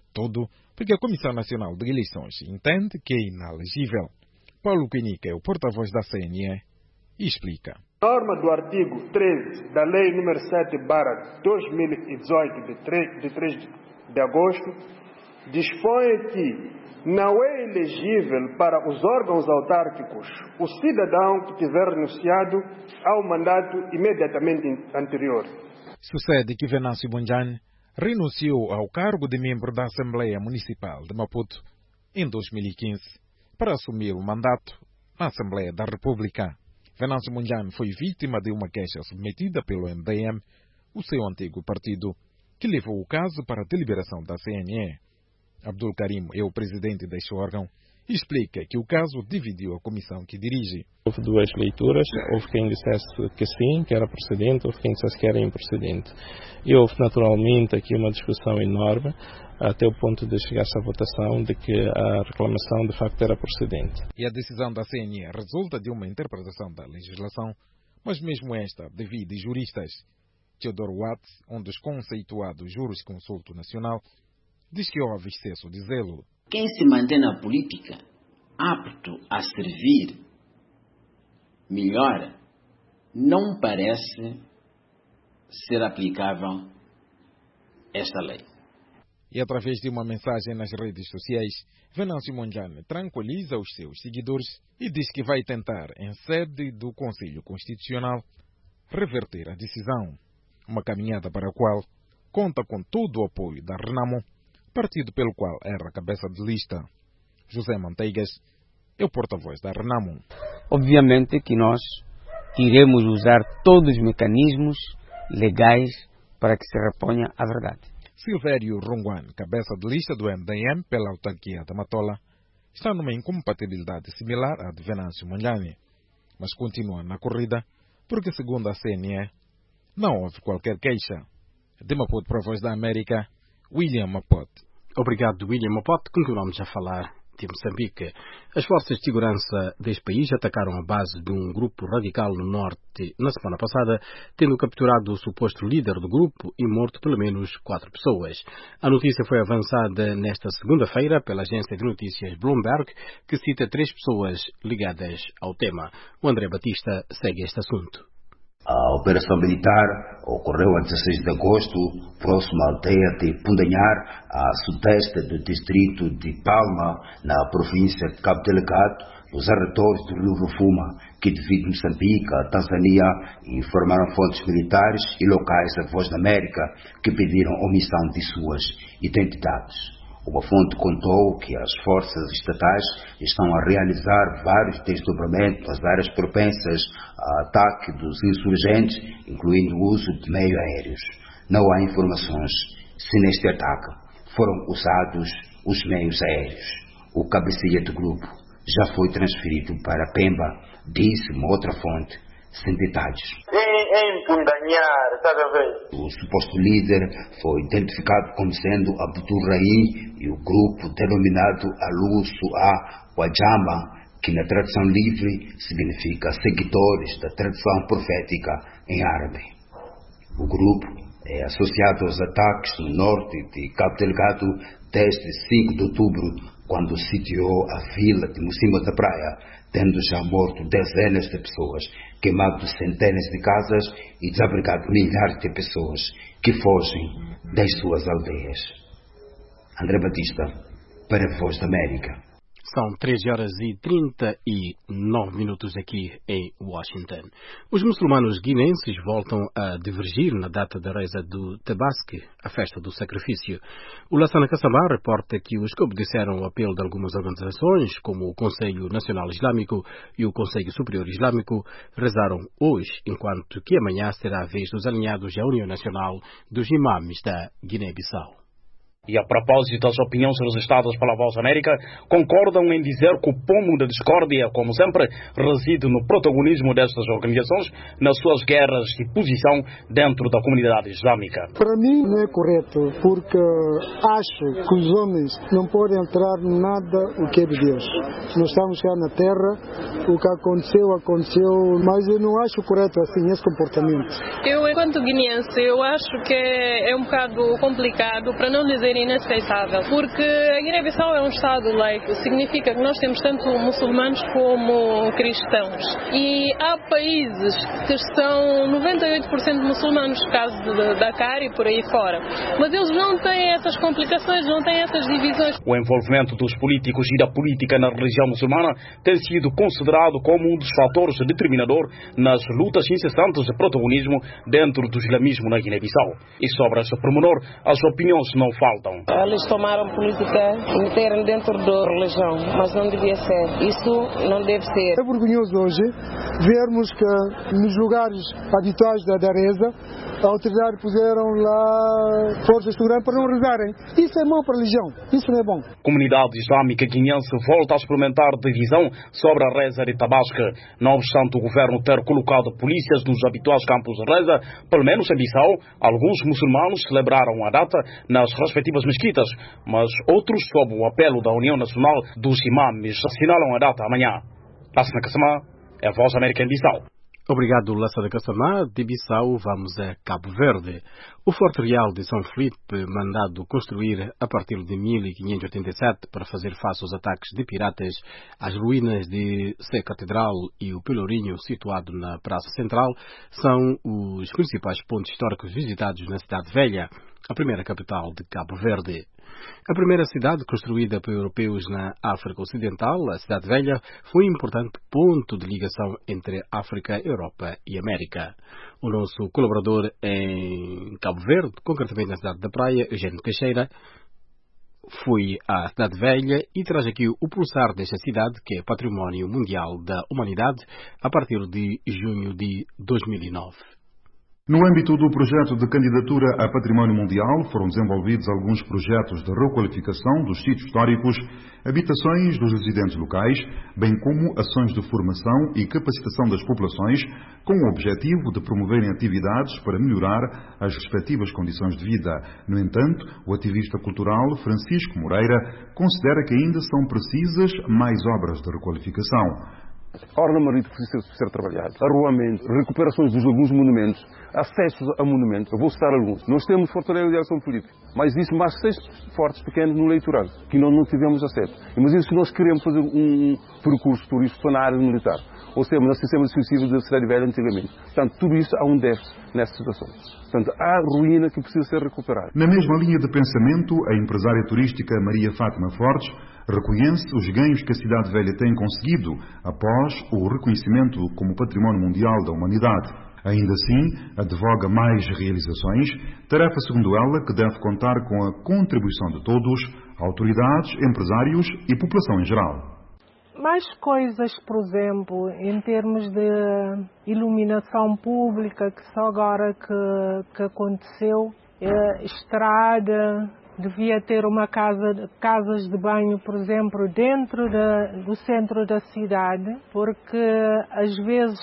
Tudo porque a Comissão Nacional de Eleições entende que é inelegível. Paulo Quinica é o porta-voz da C N E e explica. A norma do artigo treze da Lei número sete barra dois mil e dezoito, de três de agosto, dispõe que não é elegível para os órgãos autárquicos o cidadão que tiver renunciado ao mandato imediatamente anterior. Sucede que Venâncio Mondlane renunciou ao cargo de membro da Assembleia Municipal de Maputo em dois mil e quinze para assumir o mandato na Assembleia da República. Venâncio Mondlane foi vítima de uma queixa submetida pelo M D M, o seu antigo partido, que levou o caso para a deliberação da C N E. Abdul Karim é o presidente deste órgão e explica que o caso dividiu a comissão que dirige. Houve duas leituras, houve quem dissesse que sim, que era procedente, houve quem dissesse que era improcedente. E houve naturalmente aqui uma discussão enorme, até o ponto de chegar-se à votação de que a reclamação de facto era procedente. E a decisão da C N E resulta de uma interpretação da legislação, mas mesmo esta divide juristas. Teodoro Watts, um dos conceituados jurisconsulto nacional, diz que houve excesso de zelo. Quem se mantém na política apto a servir melhor não parece ser aplicável esta lei. E através de uma mensagem nas redes sociais, Venâncio Mondlane tranquiliza os seus seguidores e diz que vai tentar, em sede do Conselho Constitucional, reverter a decisão. Uma caminhada para a qual conta com todo o apoio da Renamo, partido pelo qual era cabeça de lista. José Manteigas é o porta-voz da Renamo. Obviamente que nós iremos usar todos os mecanismos legais para que se reponha a verdade. Silvério Ronguan, cabeça de lista do M D M pela autarquia da Matola, está numa incompatibilidade similar à de Venâncio Mondlane, mas continua na corrida porque, segundo a C N E, não houve qualquer queixa. De Maputo para a Voz da América, William Mapote. Obrigado, William Mapote. Continuamos a falar de Moçambique. As forças de segurança deste país atacaram a base de um grupo radical no norte na semana passada, tendo capturado o suposto líder do grupo e morto pelo menos quatro pessoas. A notícia foi avançada nesta segunda-feira pela agência de notícias Bloomberg, que cita três pessoas ligadas ao tema. O André Batista segue este assunto. A operação militar ocorreu a dezesseis de agosto, próximo à aldeia de Pundanhar, a sudeste do distrito de Palma, na província de Cabo Delgado, nos arredores do rio Rufuma, que divide Moçambique, a Tanzânia, informaram fontes militares e locais da Voz da América, que pediram omissão de suas identidades. Uma fonte contou que as forças estatais estão a realizar vários desdobramentos nas áreas propensas a ataque dos insurgentes, incluindo o uso de meios aéreos. Não há informações se neste ataque foram usados os meios aéreos. O cabeceia do grupo já foi transferido para Pemba, disse uma outra fonte, sem detalhes. Em Pundanhar, está a ver? O suposto líder foi identificado como sendo Abdul Rahim e o grupo denominado Aluso a Wajama, que na tradução livre significa seguidores da tradição profética em árabe. O grupo é associado aos ataques no norte de Cabo Delgado desde cinco de outubro, quando sitiou a vila de Mocima da Praia, tendo já morto dezenas de pessoas, queimado centenas de casas e desabrigado milhares de pessoas que fogem das suas aldeias. André Batista, para a Voz da América. São treze horas e trinta e nove minutos aqui em Washington. Os muçulmanos guinenses voltam a divergir na data da reza do Tabasque, a festa do sacrifício. O Lassana Kassambá reporta que os que obedeceram ao apelo de algumas organizações, como o Conselho Nacional Islâmico e o Conselho Superior Islâmico, rezaram hoje, enquanto que amanhã será a vez dos alinhados à União Nacional dos Imames da Guiné-Bissau. E a propósito das opiniões registradas pela Voz América, concordam em dizer que o pomo da discórdia, como sempre, reside no protagonismo destas organizações nas suas guerras de posição dentro da comunidade islâmica. Para mim não é correto, porque acho que os homens não podem entrar em nada o que é de Deus. Nós estamos cá na terra, o que aconteceu, aconteceu, mas eu não acho correto assim esse comportamento. Eu, enquanto guineense, eu acho que é um bocado complicado, para não dizer inaceitável, porque a Guiné-Bissau é um Estado laico, significa que nós temos tanto muçulmanos como cristãos. E há países que são noventa e oito por cento muçulmanos, caso de Dakar e por aí fora. Mas eles não têm essas complicações, não têm essas divisões. O envolvimento dos políticos e da política na religião muçulmana tem sido considerado como um dos fatores determinador nas lutas incessantes de protagonismo dentro do islamismo na Guiné-Bissau. E sobre esse pormenor, as opiniões não faltam. Eles tomaram política e meteram dentro da religião, mas não devia ser. Isso não deve ser. É vergonhoso hoje vermos que nos lugares habituais da Dareza a autoridade puseram lá forças de segurança para não rezarem. Isso é mau para a religião. Isso não é bom. A comunidade islâmica guineense volta a experimentar divisão sobre a reza de Tabasca. Não obstante o governo ter colocado polícias nos habituais campos de reza, pelo menos em Bissau, alguns muçulmanos celebraram a data nas respectivas mesquitas, mas outros, sob o apelo da União Nacional dos Imames, assinalam a data amanhã. Lassana Kassamá, é a Voz América em Bissau. Obrigado, Lassana Kassamá. De Bissau, vamos a Cabo Verde. O Forte Real de São Felipe, mandado construir a partir de mil quinhentos e oitenta e sete para fazer face aos ataques de piratas às ruínas de Sé Catedral e o Pelourinho, situado na Praça Central, são os principais pontos históricos visitados na Cidade Velha, a primeira capital de Cabo Verde. A primeira cidade construída por europeus na África Ocidental, a Cidade Velha, foi um importante ponto de ligação entre África, Europa e América. O nosso colaborador em Cabo Verde, concretamente na cidade da Praia, Eugênio Teixeira, foi à Cidade Velha e traz aqui o pulsar desta cidade, que é Património Mundial da Humanidade, a partir de junho de dois mil e nove. No âmbito do projeto de candidatura a Património Mundial, foram desenvolvidos alguns projetos de requalificação dos sítios históricos, habitações dos residentes locais, bem como ações de formação e capacitação das populações, com o objetivo de promoverem atividades para melhorar as respectivas condições de vida. No entanto, o ativista cultural Francisco Moreira considera que ainda são precisas mais obras de requalificação. A orla marítima precisa ser, ser trabalhada. Arruamento, recuperações de alguns monumentos, acessos a monumentos. Eu vou citar alguns. Nós temos Fortaleza de São Felipe, mas existem mais seis fortes pequenos no litoral, que nós não tivemos acesso. Imagina se nós queremos fazer um percurso turístico na área militar, ou seja, no sistema defensivo da Cidade Velha antigamente. Portanto, tudo isso há um déficit nessa situação. Portanto, há ruína que precisa ser recuperada. Na mesma linha de pensamento, a empresária turística Maria Fátima Fortes reconhece os ganhos que a Cidade Velha tem conseguido após o reconhecimento como Património Mundial da Humanidade. Ainda assim, advoga mais realizações, tarefa, segundo ela, que deve contar com a contribuição de todos, autoridades, empresários e população em geral. Mais coisas, por exemplo, em termos de iluminação pública, que só agora que, que aconteceu, é, estrada, devia ter uma casa, casas de banho, por exemplo, dentro da, do centro da cidade, porque às vezes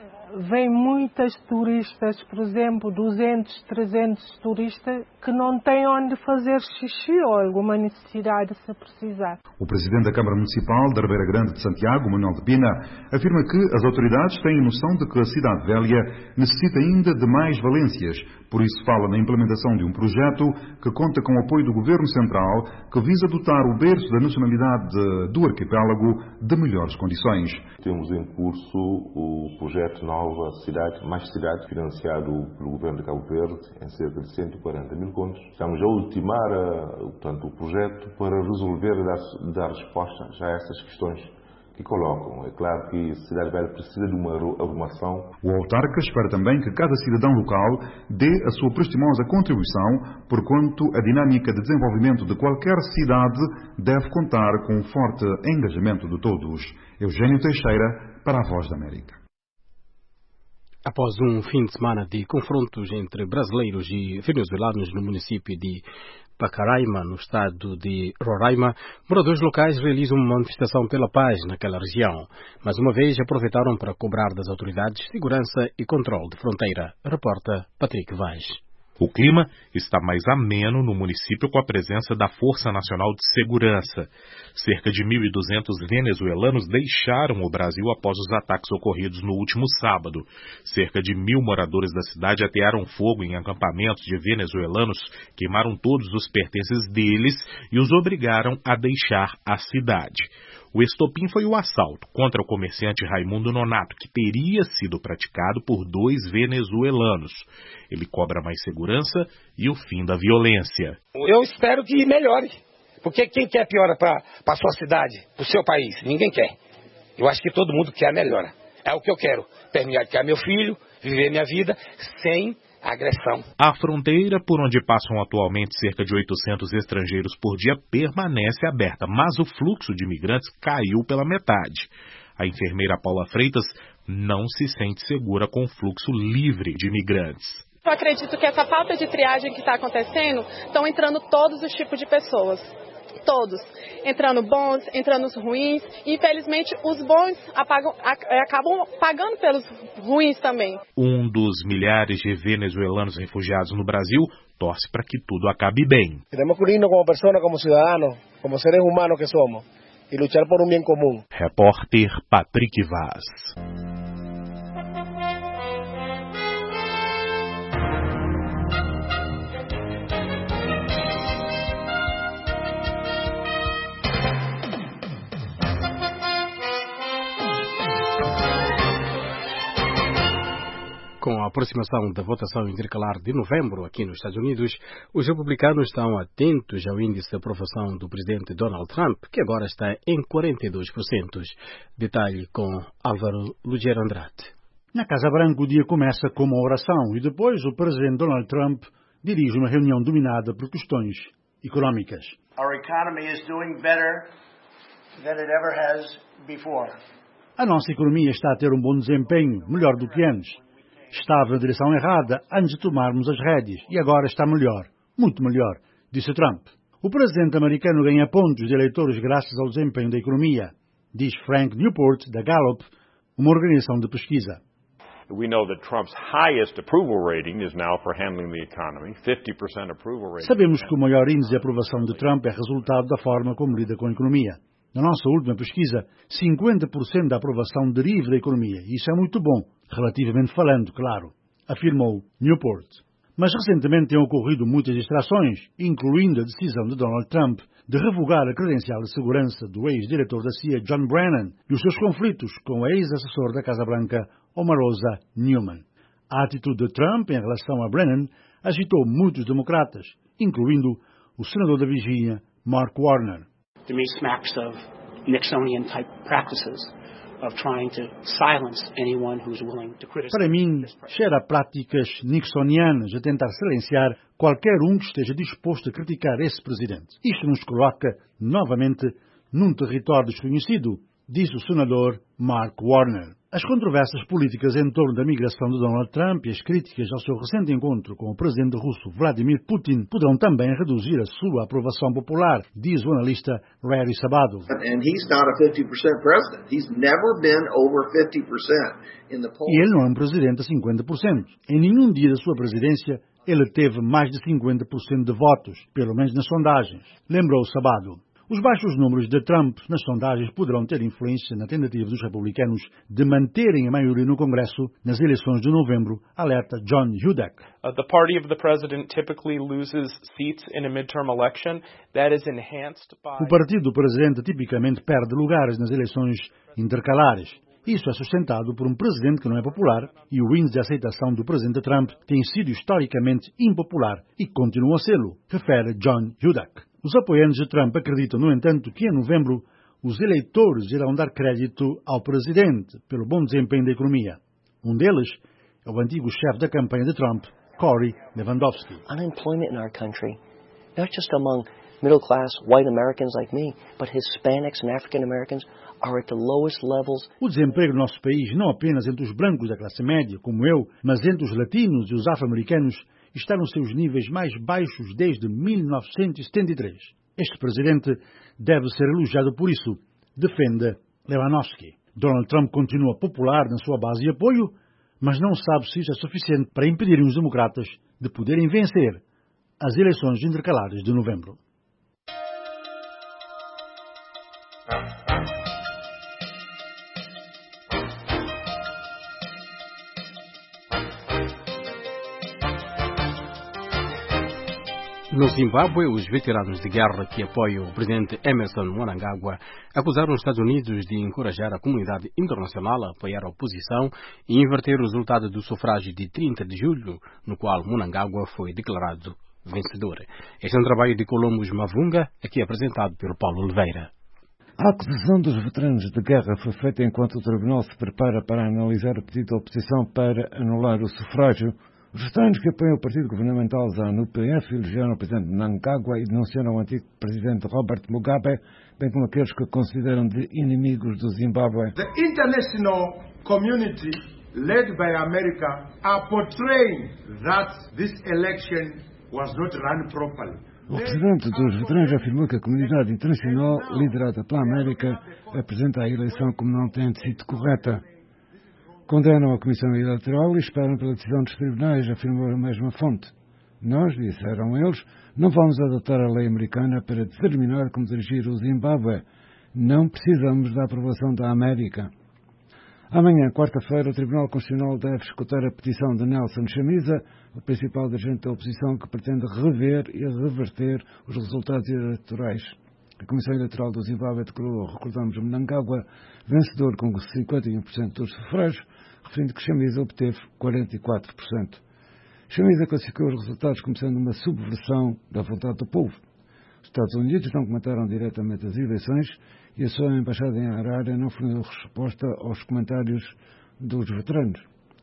vêm muitas turistas, por exemplo, duzentos, trezentos turistas, que não têm onde fazer xixi ou alguma necessidade se precisar. O presidente da Câmara Municipal da Ribeira Grande de Santiago, Manuel de Pina, afirma que as autoridades têm noção de que a Cidade Velha necessita ainda de mais valências. Por isso fala na implementação de um projeto que conta com o apoio do Governo Central, que visa dotar o berço da nacionalidade do arquipélago de melhores condições. Temos em curso o projeto Nova Cidade, Mais Cidade, financiado pelo Governo de Cabo Verde em cerca de cento e quarenta mil contos. Estamos a ultimar portanto, o projeto para resolver e dar, dar resposta a essas questões que colocam. É claro que a Cidade Velha precisa de uma arrumação. O autarca espera também que cada cidadão local dê a sua prestimosa contribuição, porquanto a dinâmica de desenvolvimento de qualquer cidade deve contar com um forte engajamento de todos. Eugênio Teixeira, para a Voz da América. Após um fim de semana de confrontos entre brasileiros e venezuelanos no município de Pacaraima, no estado de Roraima, moradores locais realizam uma manifestação pela paz naquela região. Mais uma vez aproveitaram para cobrar das autoridades segurança e controle de fronteira. Reporta Patrick Vaz. O clima está mais ameno no município com a presença da Força Nacional de Segurança. Cerca de mil e duzentos venezuelanos deixaram o Brasil após os ataques ocorridos no último sábado. Cerca de mil moradores da cidade atearam fogo em acampamentos de venezuelanos, queimaram todos os pertences deles e os obrigaram a deixar a cidade. O estopim foi o assalto contra o comerciante Raimundo Nonato, que teria sido praticado por dois venezuelanos. Ele cobra mais segurança e o fim da violência. Eu espero que melhore, porque quem quer piora para a sua cidade, para o seu país? Ninguém quer. Eu acho que todo mundo quer a melhora. É o que eu quero, terminar de criar meu filho, viver minha vida sem agressão. A fronteira, por onde passam atualmente cerca de oitocentos estrangeiros por dia, permanece aberta, mas o fluxo de imigrantes caiu pela metade. A enfermeira Paula Freitas não se sente segura com o fluxo livre de imigrantes. Eu acredito que essa falta de triagem que está acontecendo, estão entrando todos os tipos de pessoas. Todos. Entrando bons, entrando os ruins. E, infelizmente, os bons apagam, acabam pagando pelos ruins também. Um dos milhares de venezuelanos refugiados no Brasil torce para que tudo acabe bem. Temos que unirnos como pessoas, como cidadãos, como seres humanos que somos, e lutar por um bem comum. Repórter Patrick Vaz. Com a aproximação da votação intercalar de novembro aqui nos Estados Unidos, os republicanos estão atentos ao índice de aprovação do presidente Donald Trump, que agora está em quarenta e dois por cento. Detalhe com Álvaro Lugero Andrade. Na Casa Branca, o dia começa com uma oração e depois o presidente Donald Trump dirige uma reunião dominada por questões económicas. Our economy is doing better than it ever has before. A nossa economia está a ter um bom desempenho, melhor do que antes. Estava na direção errada antes de tomarmos as rédeas e agora está melhor, muito melhor, disse Trump. O presidente americano ganha pontos de eleitores graças ao desempenho da economia, diz Frank Newport, da Gallup, uma organização de pesquisa. We know that Trump's highest approval rating is now for handling the economy, fifty percent approval rating. Sabemos que o maior índice de aprovação de Trump é resultado da forma como lida com a economia. Na nossa última pesquisa, cinquenta por cento da aprovação deriva da economia, e isso é muito bom, relativamente falando, claro, afirmou Newport. Mas recentemente têm ocorrido muitas distrações, incluindo a decisão de Donald Trump de revogar a credencial de segurança do ex-diretor da C I A, John Brennan, e os seus conflitos com a ex-assessor da Casa Branca, Omarosa Newman. A atitude de Trump em relação a Brennan agitou muitos democratas, incluindo o senador da Virgínia, Mark Warner. To me smacks of Nixonian-type practices of trying to silence anyone who's willing to criticize. Para mim, cheira a práticas nixonianas a tentar silenciar qualquer um que esteja disposto a criticar esse presidente. Isto nos coloca, novamente, num território desconhecido, disse o senador Mark Warner. As controvérsias políticas em torno da migração de Donald Trump e as críticas ao seu recente encontro com o presidente russo Vladimir Putin poderão também reduzir a sua aprovação popular, diz o analista Larry Sabato. E ele não é um presidente a cinquenta por cento. Em nenhum dia da sua presidência ele teve mais de cinquenta por cento de votos, pelo menos nas sondagens, lembrou Sabato. Os baixos números de Trump nas sondagens poderão ter influência na tentativa dos republicanos de manterem a maioria no Congresso nas eleições de novembro, alerta John Hudek. Uh, the party of the president typically loses seats in a midterm election. That is enhanced by... O partido do presidente tipicamente perde lugares nas eleições intercalares. Isso é sustentado por um presidente que não é popular e o índice de aceitação do presidente Trump tem sido historicamente impopular e continua a sê-lo, refere John Hudek. Os apoiantes de Trump acreditam, no entanto, que em novembro os eleitores irão dar crédito ao presidente pelo bom desempenho da economia. Um deles é o antigo chefe da campanha de Trump, Corey Lewandowski. Unemployment in our country, not just among middle-class white Americans like me, but Hispanics and African Americans are at the lowest levels. O desemprego no nosso país, não apenas entre os brancos da classe média, como eu, mas entre os latinos e os afro-americanos, está nos seus níveis mais baixos desde mil novecentos e setenta e três. Este presidente deve ser elogiado por isso, defende Lewandowski. Donald Trump continua popular na sua base de apoio, mas não sabe se isso é suficiente para impedirem os democratas de poderem vencer as eleições intercalares de novembro. No Zimbábue, os veteranos de guerra que apoiam o presidente Emmerson Mnangagwa acusaram os Estados Unidos de encorajar a comunidade internacional a apoiar a oposição e inverter o resultado do sufrágio de trinta de julho, no qual Mnangagwa foi declarado vencedor. Este é um trabalho de Columbus Mavunga, aqui apresentado pelo Paulo Oliveira. A acusação dos veteranos de guerra foi feita enquanto o Tribunal se prepara para analisar o pedido da oposição para anular o sufrágio. Os veteranos que apoiam o partido governamental ZANU-P F elogiaram o presidente Mnangagwa e denunciaram o antigo presidente Robert Mugabe, bem como aqueles que consideram de inimigos do Zimbábue. The international community, led by America, are portraying that this election was not run properly. O representante dos veteranos afirmou que a comunidade internacional, liderada pela América, apresenta a eleição como não tendo sido correta. Condenam a Comissão Eleitoral e esperam pela decisão dos tribunais, afirmou a mesma fonte. Nós, disseram eles, não vamos adotar a lei americana para determinar como dirigir o Zimbábue. Não precisamos da aprovação da América. Amanhã, quarta-feira, o Tribunal Constitucional deve escutar a petição de Nelson Chamisa, o principal dirigente da oposição, que pretende rever e reverter os resultados eleitorais. A Comissão Eleitoral do Zimbábue declarou, recordamos, Mnangagwa vencedor com cinquenta e um por cento dos sufrágios, referindo que Chamisa obteve quarenta e quatro por cento. Chamisa classificou os resultados como sendo uma subversão da vontade do povo. Os Estados Unidos não comentaram diretamente as eleições e a sua embaixada em Harare não forneceu resposta aos comentários dos veteranos.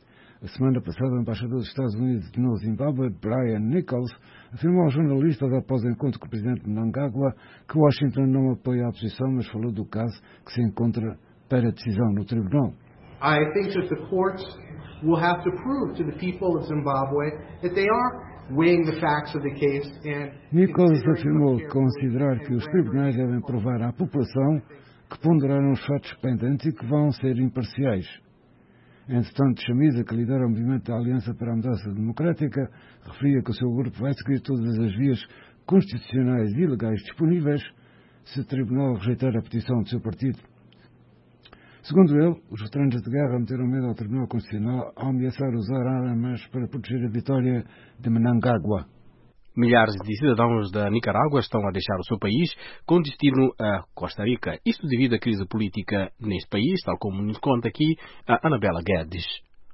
A semana passada, o embaixador dos Estados Unidos no Zimbábue, Brian Nichols, afirmou aos jornalistas após o encontro com o presidente Mnangagwa que Washington não apoia a oposição, mas falou do caso que se encontra para decisão no tribunal. I think that the courts will have to prove to the people of Zimbabwe that they are weighing the facts of the case and Nichols afirmou considerar que os tribunais devem provar à população que ponderaram os fatos pendentes e que vão ser imparciais. Entretanto, Chamisa, que lidera o movimento da Aliança para a Mudança Democrática, referia que o seu grupo vai seguir todas as vias constitucionais e legais disponíveis se o tribunal rejeitar a petição do seu partido. Segundo ele, os veteranos de guerra meteram medo ao Tribunal Constitucional ao ameaçar usar armas para proteger a vitória de Mnangagwa. Milhares de cidadãos da Nicarágua estão a deixar o seu país com destino a Costa Rica. Isto devido à crise política neste país, tal como nos conta aqui a Anabela Guedes.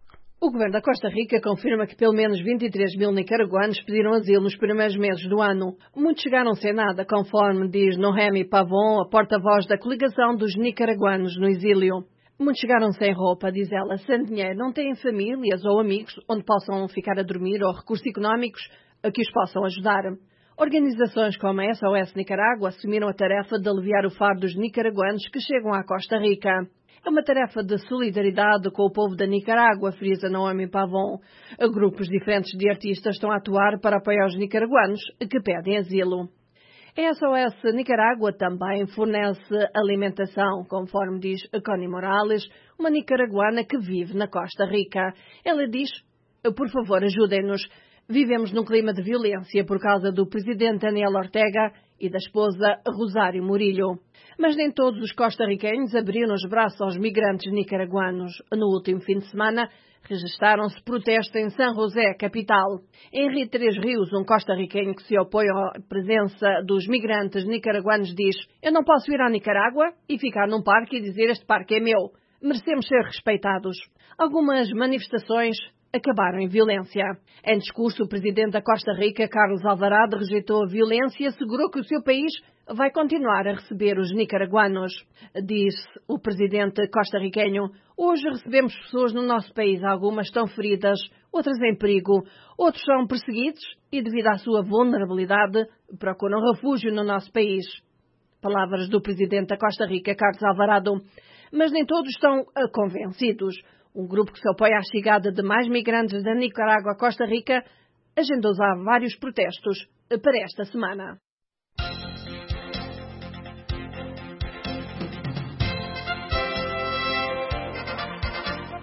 O governo da Costa Rica confirma que pelo menos vinte e três mil nicaraguanos pediram asilo nos primeiros meses do ano. Muitos chegaram sem nada, conforme diz Nohemi Pavon, a porta-voz da coligação dos nicaraguanos no exílio. Muitos chegaram sem roupa, diz ela, sem dinheiro, não têm famílias ou amigos onde possam ficar a dormir ou recursos económicos a que os possam ajudar. Organizações como a S O S Nicarágua assumiram a tarefa de aliviar o fardo dos nicaraguanos que chegam à Costa Rica. É uma tarefa de solidariedade com o povo da Nicarágua, frisa Nohemi Pavon. Grupos diferentes de artistas estão a atuar para apoiar os nicaraguanos que pedem asilo. A S O S Nicarágua também fornece alimentação, conforme diz Connie Morales, uma nicaraguana que vive na Costa Rica. Ela diz, por favor, ajudem-nos. Vivemos num clima de violência por causa do presidente Daniel Ortega e da esposa Rosário Murillo. Mas nem todos os costarriquenhos abriram os braços aos migrantes nicaraguanos. No último fim de semana, registaram-se protestos em San José, capital. Henri Três Rios, um costarriquenho que se opõe à presença dos migrantes nicaraguanos, diz: eu não posso ir à Nicarágua e ficar num parque e dizer este parque é meu. Merecemos ser respeitados. Algumas manifestações acabaram em violência. Em discurso, o presidente da Costa Rica, Carlos Alvarado, rejeitou a violência e assegurou que o seu país vai continuar a receber os nicaraguanos. Disse o presidente costarriquenho: hoje recebemos pessoas no nosso país, algumas estão feridas, outras em perigo, outros são perseguidos e, devido à sua vulnerabilidade, procuram refúgio no nosso país. Palavras do presidente da Costa Rica, Carlos Alvarado. Mas nem todos estão convencidos. Um grupo que se opõe à chegada de mais migrantes da Nicarágua à Costa Rica agendou já vários protestos para esta semana.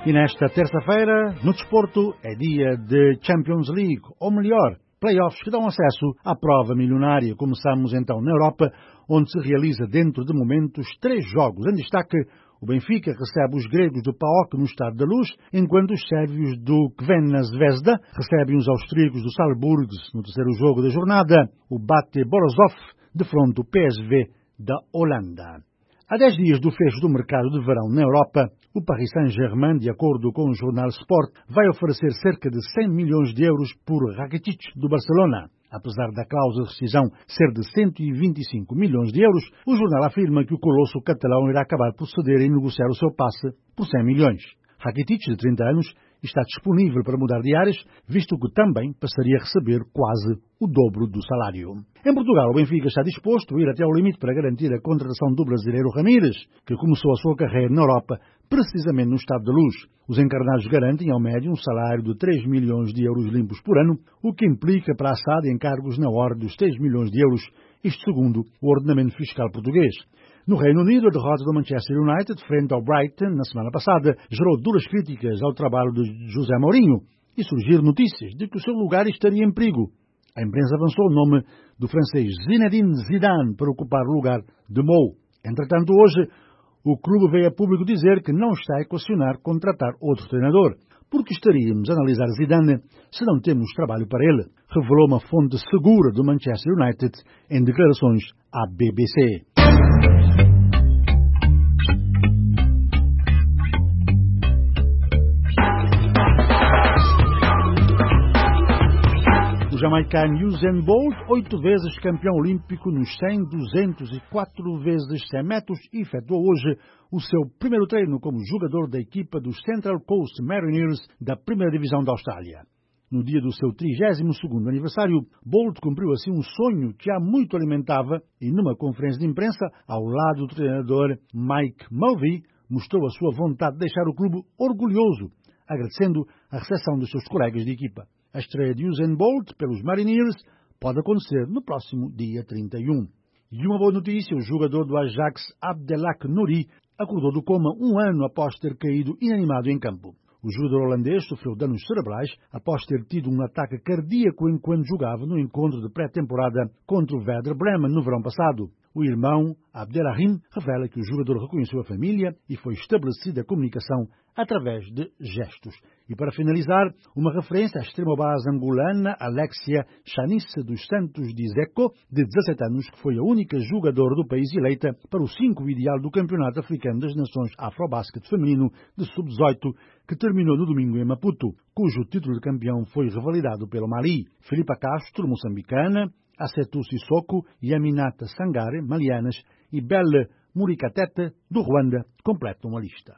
E nesta terça-feira, no desporto, é dia de Champions League, ou melhor, playoffs que dão acesso à prova milionária. Começamos então na Europa, onde se realiza dentro de momentos três jogos. Em destaque, o Benfica recebe os gregos do P A O K no Estádio da Luz, enquanto os sérvios do Crvena Zvezda recebem os austríacos do Salzburg no terceiro jogo da jornada. O Bate Borisov defronta o P S V da Holanda. Há dez dias do fecho do mercado de verão na Europa, o Paris Saint-Germain, de acordo com o jornal Sport, vai oferecer cerca de cem milhões de euros por Rakitic do Barcelona. Apesar da cláusula de rescisão ser de cento e vinte e cinco milhões de euros, o jornal afirma que o colosso catalão irá acabar por ceder e negociar o seu passe por cem milhões. Rakitic, de trinta anos, está disponível para mudar de áreas, visto que também passaria a receber quase o dobro do salário. Em Portugal, o Benfica está disposto a ir até ao limite para garantir a contratação do brasileiro Ramírez, que começou a sua carreira na Europa precisamente no Estádio da Luz. Os encarnados garantem ao médio um salário de três milhões de euros limpos por ano, o que implica para a S A D encargos na ordem dos três milhões de euros, isto segundo o ordenamento fiscal português. No Reino Unido, a derrota do Manchester United frente ao Brighton na semana passada gerou duras críticas ao trabalho de José Mourinho e surgiram notícias de que o seu lugar estaria em perigo. A imprensa avançou o nome do francês Zinedine Zidane para ocupar o lugar de Mou. Entretanto, hoje, o clube veio a público dizer que não está a equacionar contratar outro treinador, porque estaríamos a analisar Zidane se não temos trabalho para ele, revelou uma fonte segura do Manchester United em declarações à B B C. O jamaicano Usain Bolt, oito vezes campeão olímpico nos cem, duzentos e quatro vezes cem metros, efetuou hoje o seu primeiro treino como jogador da equipa dos Central Coast Mariners da primeira divisão da Austrália. No dia do seu trigésimo segundo aniversário, Bolt cumpriu assim um sonho que há muito alimentava e, numa conferência de imprensa, ao lado do treinador Mike Mulvey, mostrou a sua vontade de deixar o clube orgulhoso, agradecendo a recepção dos seus colegas de equipa. A estreia de Usain Bolt pelos Mariners pode acontecer no próximo dia trinta e um. E uma boa notícia, o jogador do Ajax Abdelak Nouri acordou do coma um ano após ter caído inanimado em campo. O jogador holandês sofreu danos cerebrais após ter tido um ataque cardíaco enquanto jogava no encontro de pré-temporada contra o Werder Bremen no verão passado. O irmão, Abdelrahim, revela que o jogador reconheceu a família e foi estabelecida a comunicação através de gestos. E para finalizar, uma referência à extrema-base angolana Alexia Chanice dos Santos de Zeco, de dezassete anos, que foi a única jogadora do país eleita para o cinco ideal do Campeonato Africano das Nações Afrobasket Feminino de sub dezoito, que terminou no domingo em Maputo, cujo título de campeão foi revalidado pelo Mali. Filipa Castro, moçambicana, Assetu Sissoko e Aminata Sangare, malianas, e Belle Murikatete, do Ruanda, completam a lista.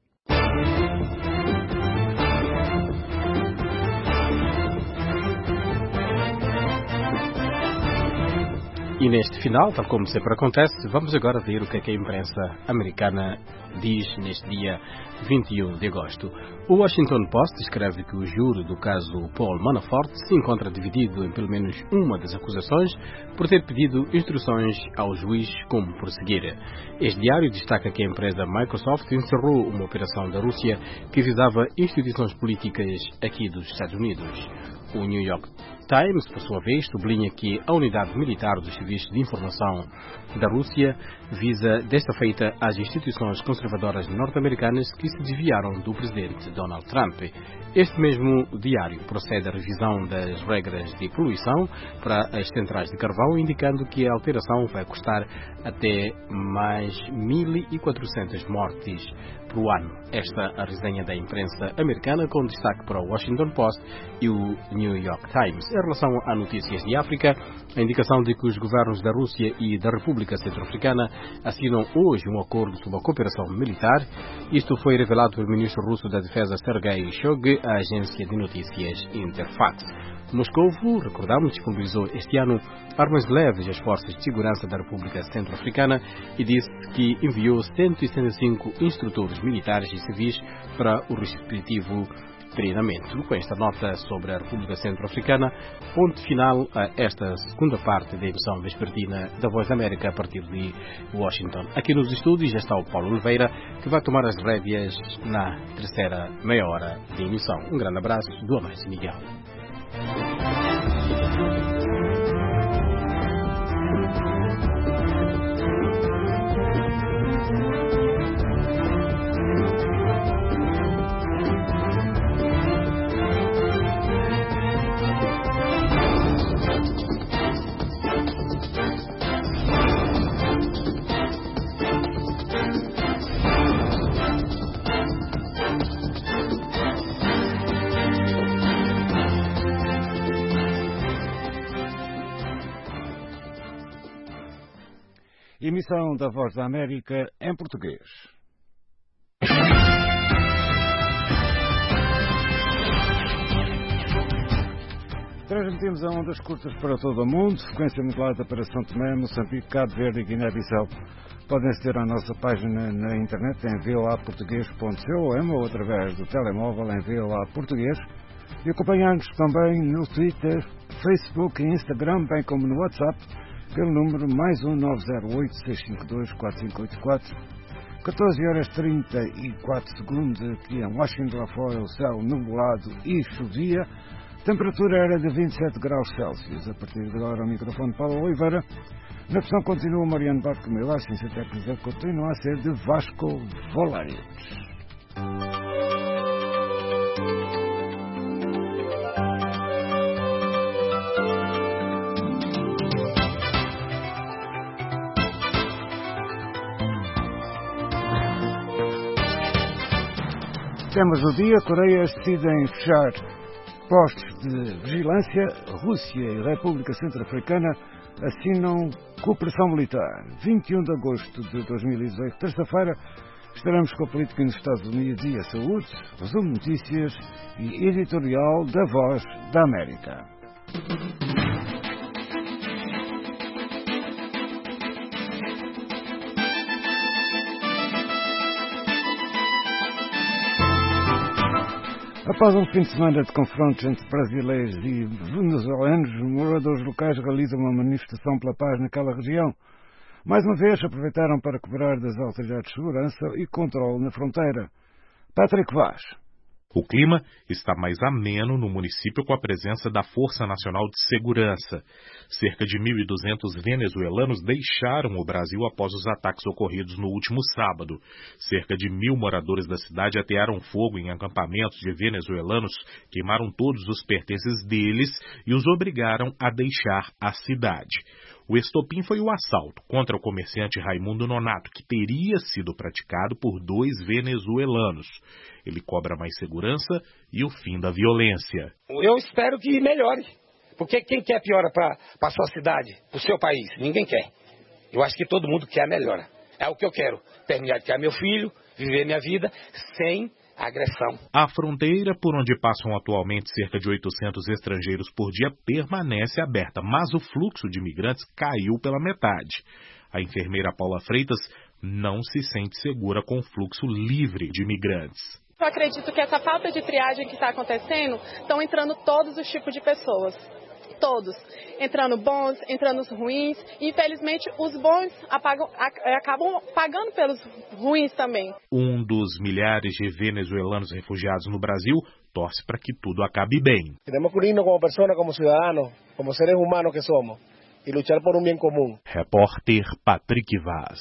E neste final, tal como sempre acontece, vamos agora ver o que é que a imprensa americana diz neste dia vinte e um de agosto. O Washington Post escreve que o júri do caso Paul Manafort se encontra dividido em pelo menos uma das acusações por ter pedido instruções ao juiz como prosseguir. Este diário destaca que a empresa Microsoft encerrou uma operação da Rússia que visava instituições políticas aqui dos Estados Unidos. O New York Times, por sua vez, sublinha que a unidade militar dos serviços de informação da Rússia visa desta feita as instituições conservadoras norte-americanas que se desviaram do presidente Donald Trump. Este mesmo diário procede à revisão das regras de poluição para as centrais de carvão, indicando que a alteração vai custar até mais mil e quatrocentas mortes por ano. Esta é a resenha da imprensa americana, com destaque para o Washington Post e o New York Times. Em relação a notícias de África, a indicação de que os governos da Rússia e da República Centro-Africana assinam hoje um acordo sobre a cooperação militar. Isto foi revelado pelo ministro russo da Defesa Sergei Shoigu à agência de notícias Interfax. Moscovo, recordamos, disponibilizou este ano armas leves às forças de segurança da República Centro-Africana e disse que enviou cento e setenta e cinco instrutores militares e civis para o respectivo treinamento. Com esta nota sobre a República Centro-Africana, ponto final a esta segunda parte da emissão vespertina da Voz da América a partir de Washington. Aqui nos estúdios já está o Paulo Oliveira, que vai tomar as rédeas na terceira meia hora de emissão. Um grande abraço do Américo Miguel. Emissão da Voz da América em português. Transmitimos a ondas curtas para todo o mundo, frequência modulada para São Tomé, Moçambique, Cabo Verde e Guiné-Bissau. Podem aceder à nossa página na internet em v o a português ponto com ou através do telemóvel em v o a português e acompanhar-nos também no Twitter, Facebook e Instagram, bem como no WhatsApp, pelo número mais um nove zero oito, seis cinco dois, quatro cinco oito quatro. catorze horas e trinta e quatro segundos aqui em Washington, lá fora o céu nublado e chovia. A temperatura era de vinte e sete graus Celsius. A partir de agora, o microfone Paulo Oliveira. Na opção continua Mariano Barco, meu assistente técnica continua a ser de Vasco Volares. Temos o dia, Coreias decidem fechar postos de vigilância, Rússia e República Centro-Africana assinam cooperação militar. vinte e um de agosto de dois mil e dezoito, terça-feira, estaremos com a política nos Estados Unidos e a saúde, resumo de notícias e editorial da Voz da América. Após um fim de semana de confrontos entre brasileiros e venezuelanos, moradores locais realizam uma manifestação pela paz naquela região. Mais uma vez, aproveitaram para cobrar das autoridades de segurança e controle na fronteira. Patrick Vaz. O clima está mais ameno no município com a presença da Força Nacional de Segurança. Cerca de mil e duzentos venezuelanos deixaram o Brasil após os ataques ocorridos no último sábado. Cerca de mil moradores da cidade atearam fogo em acampamentos de venezuelanos, queimaram todos os pertences deles e os obrigaram a deixar a cidade. O estopim foi o assalto contra o comerciante Raimundo Nonato, que teria sido praticado por dois venezuelanos. Ele cobra mais segurança e o fim da violência. Eu espero que melhore, porque quem quer piora para a sua cidade, para o seu país? Ninguém quer. Eu acho que todo mundo quer a melhora. É o que eu quero, terminar de criar meu filho, viver minha vida sem agressão. A fronteira, por onde passam atualmente cerca de oitocentos estrangeiros por dia, permanece aberta, mas o fluxo de imigrantes caiu pela metade. A enfermeira Paula Freitas não se sente segura com o fluxo livre de imigrantes. Eu acredito que essa falta de triagem que está acontecendo, estão entrando todos os tipos de pessoas. Todos. Entrando bons, entrando os ruins. E, infelizmente, os bons apagam, acabam pagando pelos ruins também. Um dos milhares de venezuelanos refugiados no Brasil torce para que tudo acabe bem. Temos que unirnos como pessoas, como cidadãos, como seres humanos que somos, e lutar por um bem comum. Repórter Patrick Vaz.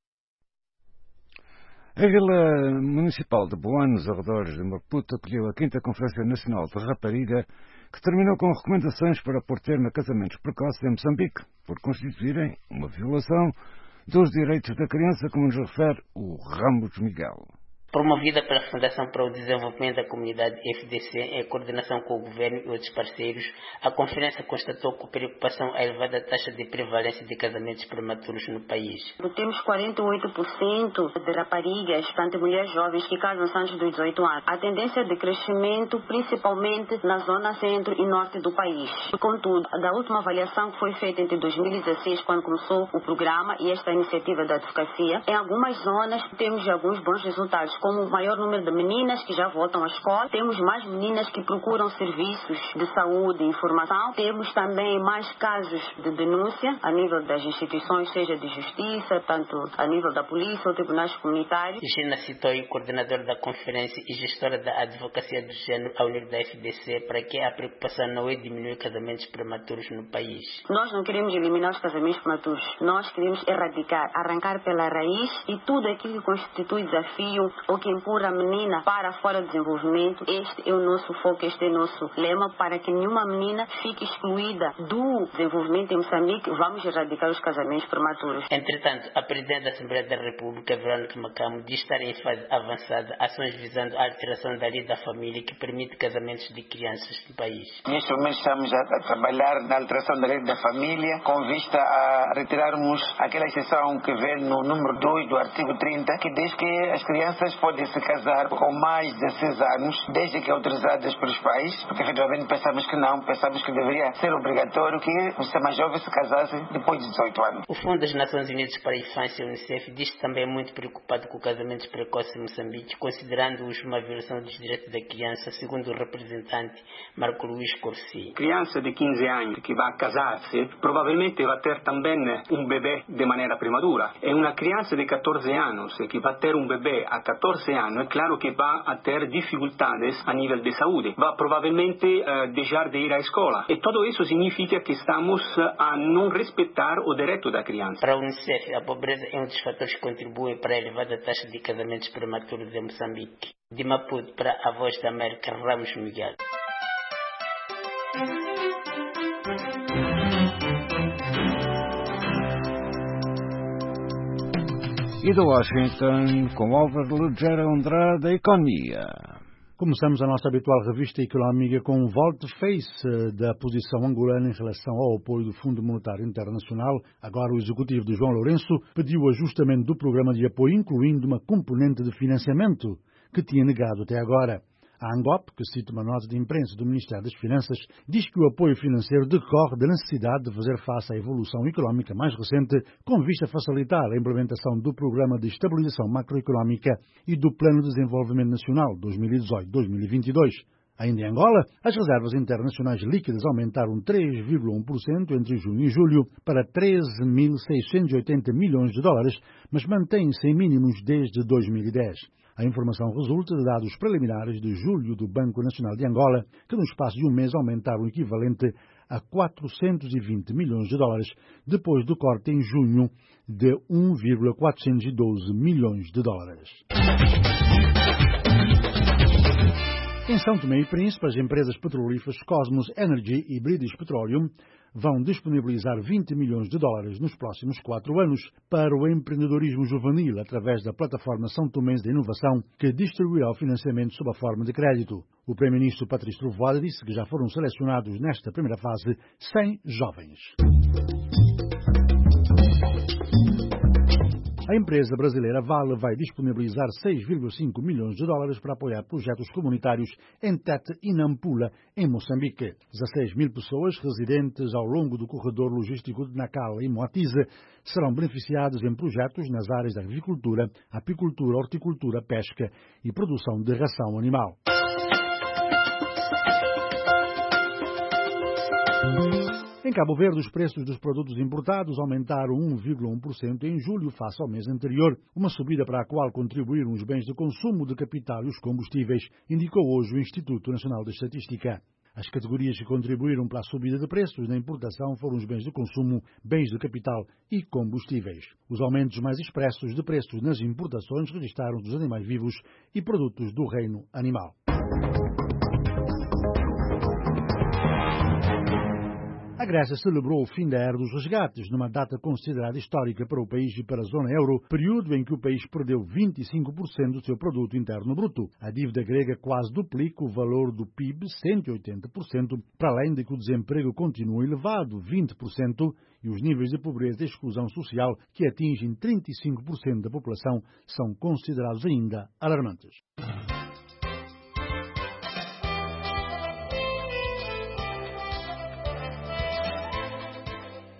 A Vila Municipal de Boa, nos arredores de Maputo, acolheu a quinta Conferência Nacional de Rapariga, que terminou com recomendações para pôr termo a casamentos precoces em Moçambique, por constituírem uma violação dos direitos da criança, como nos refere o Ramos Miguel. Promovida pela Fundação para o Desenvolvimento da Comunidade F D C, em coordenação com o Governo e outros parceiros, a conferência constatou com preocupação a elevada taxa de prevalência de casamentos prematuros no país. Temos quarenta e oito por cento de raparigas, portanto mulheres jovens, que casam antes dos dezoito anos. A tendência de crescimento, principalmente na zona centro e norte do país. Contudo, da última avaliação que foi feita entre dois mil e dezesseis, quando começou o programa e esta iniciativa da advocacia, em algumas zonas temos alguns bons resultados, como o maior número de meninas que já voltam à escola, temos mais meninas que procuram serviços de saúde e informação, temos também mais casos de denúncia a nível das instituições, seja de justiça, tanto a nível da polícia ou tribunais comunitários. Gina Citói, coordenadora da conferência e gestora da advocacia do género ao nível da F D C, para que a preocupação não é diminuir casamentos prematuros no país. Nós não queremos eliminar os casamentos prematuros, nós queremos erradicar, arrancar pela raiz e tudo aquilo que constitui desafio ou que empurra a menina para fora do desenvolvimento. Este é o nosso foco, este é o nosso lema, para que nenhuma menina fique excluída do desenvolvimento em Moçambique. Vamos erradicar os casamentos prematuros. Entretanto, a Presidente da Assembleia da República, Verônica Macamo, diz estar em fase avançada ações visando a alteração da lei da família que permite casamentos de crianças no país. Neste momento estamos a, a trabalhar na alteração da lei da família com vista a retirarmos aquela exceção que vem no número dois do artigo trinta, que diz que as crianças podem se casar com mais de dezesseis anos, desde que autorizadas pelos pais, porque efetivamente pensamos que não, pensamos que deveria ser obrigatório que os mais jovens se casassem depois de dezoito anos. O Fundo das Nações Unidas para a Infância, Unicef, diz também muito preocupado com casamentos precoces em Moçambique, considerando-os uma violação dos direitos da criança, segundo o representante Marco Luís Corsi. Criança de quinze anos que vai casar-se, provavelmente vai ter também um bebê de maneira prematura. E uma criança de catorze anos que vai ter um bebê a catorze anos, é claro que vai ter dificuldades a nível de saúde. Vai provavelmente uh, deixar de ir à escola. E tudo isso significa que estamos a não respeitar o direito da criança. Para a Unicef, a pobreza é um dos fatores que contribuem para a elevada taxa de casamentos prematuros em Moçambique. De Maputo, para a Voz da América, Ramos Miguel. E de Washington, com Álvaro Lugero Andrade, da Economia. Começamos a nossa habitual revista económica com um volte-face da posição angolana em relação ao apoio do Fundo Monetário Internacional. Agora o executivo de João Lourenço pediu o ajustamento do programa de apoio, incluindo uma componente de financiamento que tinha negado até agora. A ANGOP, que cita uma nota de imprensa do Ministério das Finanças, diz que o apoio financeiro decorre da necessidade de fazer face à evolução económica mais recente, com vista a facilitar a implementação do Programa de Estabilização Macroeconómica e do Plano de Desenvolvimento Nacional dois mil e dezoito a dois mil e vinte e dois. Ainda em Angola, as reservas internacionais líquidas aumentaram três vírgula um por cento entre junho e julho para treze mil seiscentos e oitenta milhões de dólares, mas mantêm-se em mínimos desde dois mil e dez. A informação resulta de dados preliminares de julho do Banco Nacional de Angola, que no espaço de um mês aumentaram o equivalente a quatrocentos e vinte milhões de dólares, depois do corte em junho de um vírgula quatrocentos e doze milhões de dólares. Em São Tomé e Príncipe, as empresas petrolíferas Cosmos Energy e British Petroleum vão disponibilizar vinte milhões de dólares nos próximos quatro anos para o empreendedorismo juvenil através da plataforma São Tomense de Inovação, que distribuirá o financiamento sob a forma de crédito. O primeiro-ministro Patrício Trovoada disse que já foram selecionados nesta primeira fase cem jovens. A empresa brasileira Vale vai disponibilizar seis vírgula cinco milhões de dólares para apoiar projetos comunitários em Tete e Nampula, em Moçambique. dezesseis mil pessoas residentes ao longo do corredor logístico de Nacala e Moatize serão beneficiadas em projetos nas áreas da agricultura, apicultura, horticultura, pesca e produção de ração animal. Em Cabo Verde, os preços dos produtos importados aumentaram um vírgula um por cento em julho face ao mês anterior, uma subida para a qual contribuíram os bens de consumo de capital e os combustíveis, indicou hoje o Instituto Nacional de Estatística. As categorias que contribuíram para a subida de preços na importação foram os bens de consumo, bens de capital e combustíveis. Os aumentos mais expressos de preços nas importações registraram dos animais vivos e produtos do reino animal. A Grécia celebrou o fim da era dos resgates, numa data considerada histórica para o país e para a zona euro, período em que o país perdeu vinte e cinco por cento do seu produto interno bruto. A dívida grega quase duplica o valor do P I B, cento e oitenta por cento, para além de que o desemprego continua elevado, vinte por cento, e os níveis de pobreza e exclusão social, que atingem trinta e cinco por cento da população, são considerados ainda alarmantes.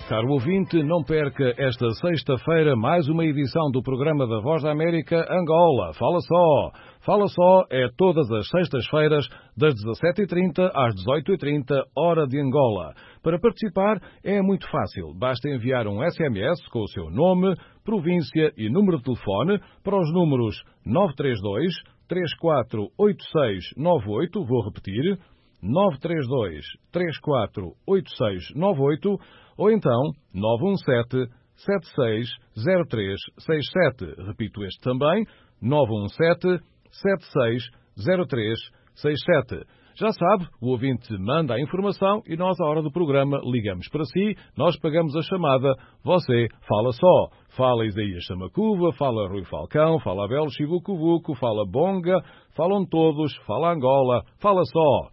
Caro ouvinte, não perca esta sexta-feira mais uma edição do programa da Voz da América Angola. Fala só! Fala só é todas as sextas-feiras, das dezassete e trinta às dezoito e trinta, hora de Angola. Para participar é muito fácil. Basta enviar um S M S com o seu nome, província e número de telefone para os números nove três dois, três quatro oito seis nove oito, vou repetir, nove três dois, três quatro oito seis nove oito, ou então nove um sete, sete seis zero três seis sete. Repito este também, nove um sete, sete seis zero três seis sete. Já sabe, o ouvinte manda a informação e nós, à hora do programa, ligamos para si, nós pagamos a chamada, você fala só. Fala Isaías Samacuva, fala Rui Falcão, fala Abel Chivucuvuco, fala Bonga, falam todos, fala Angola, fala só.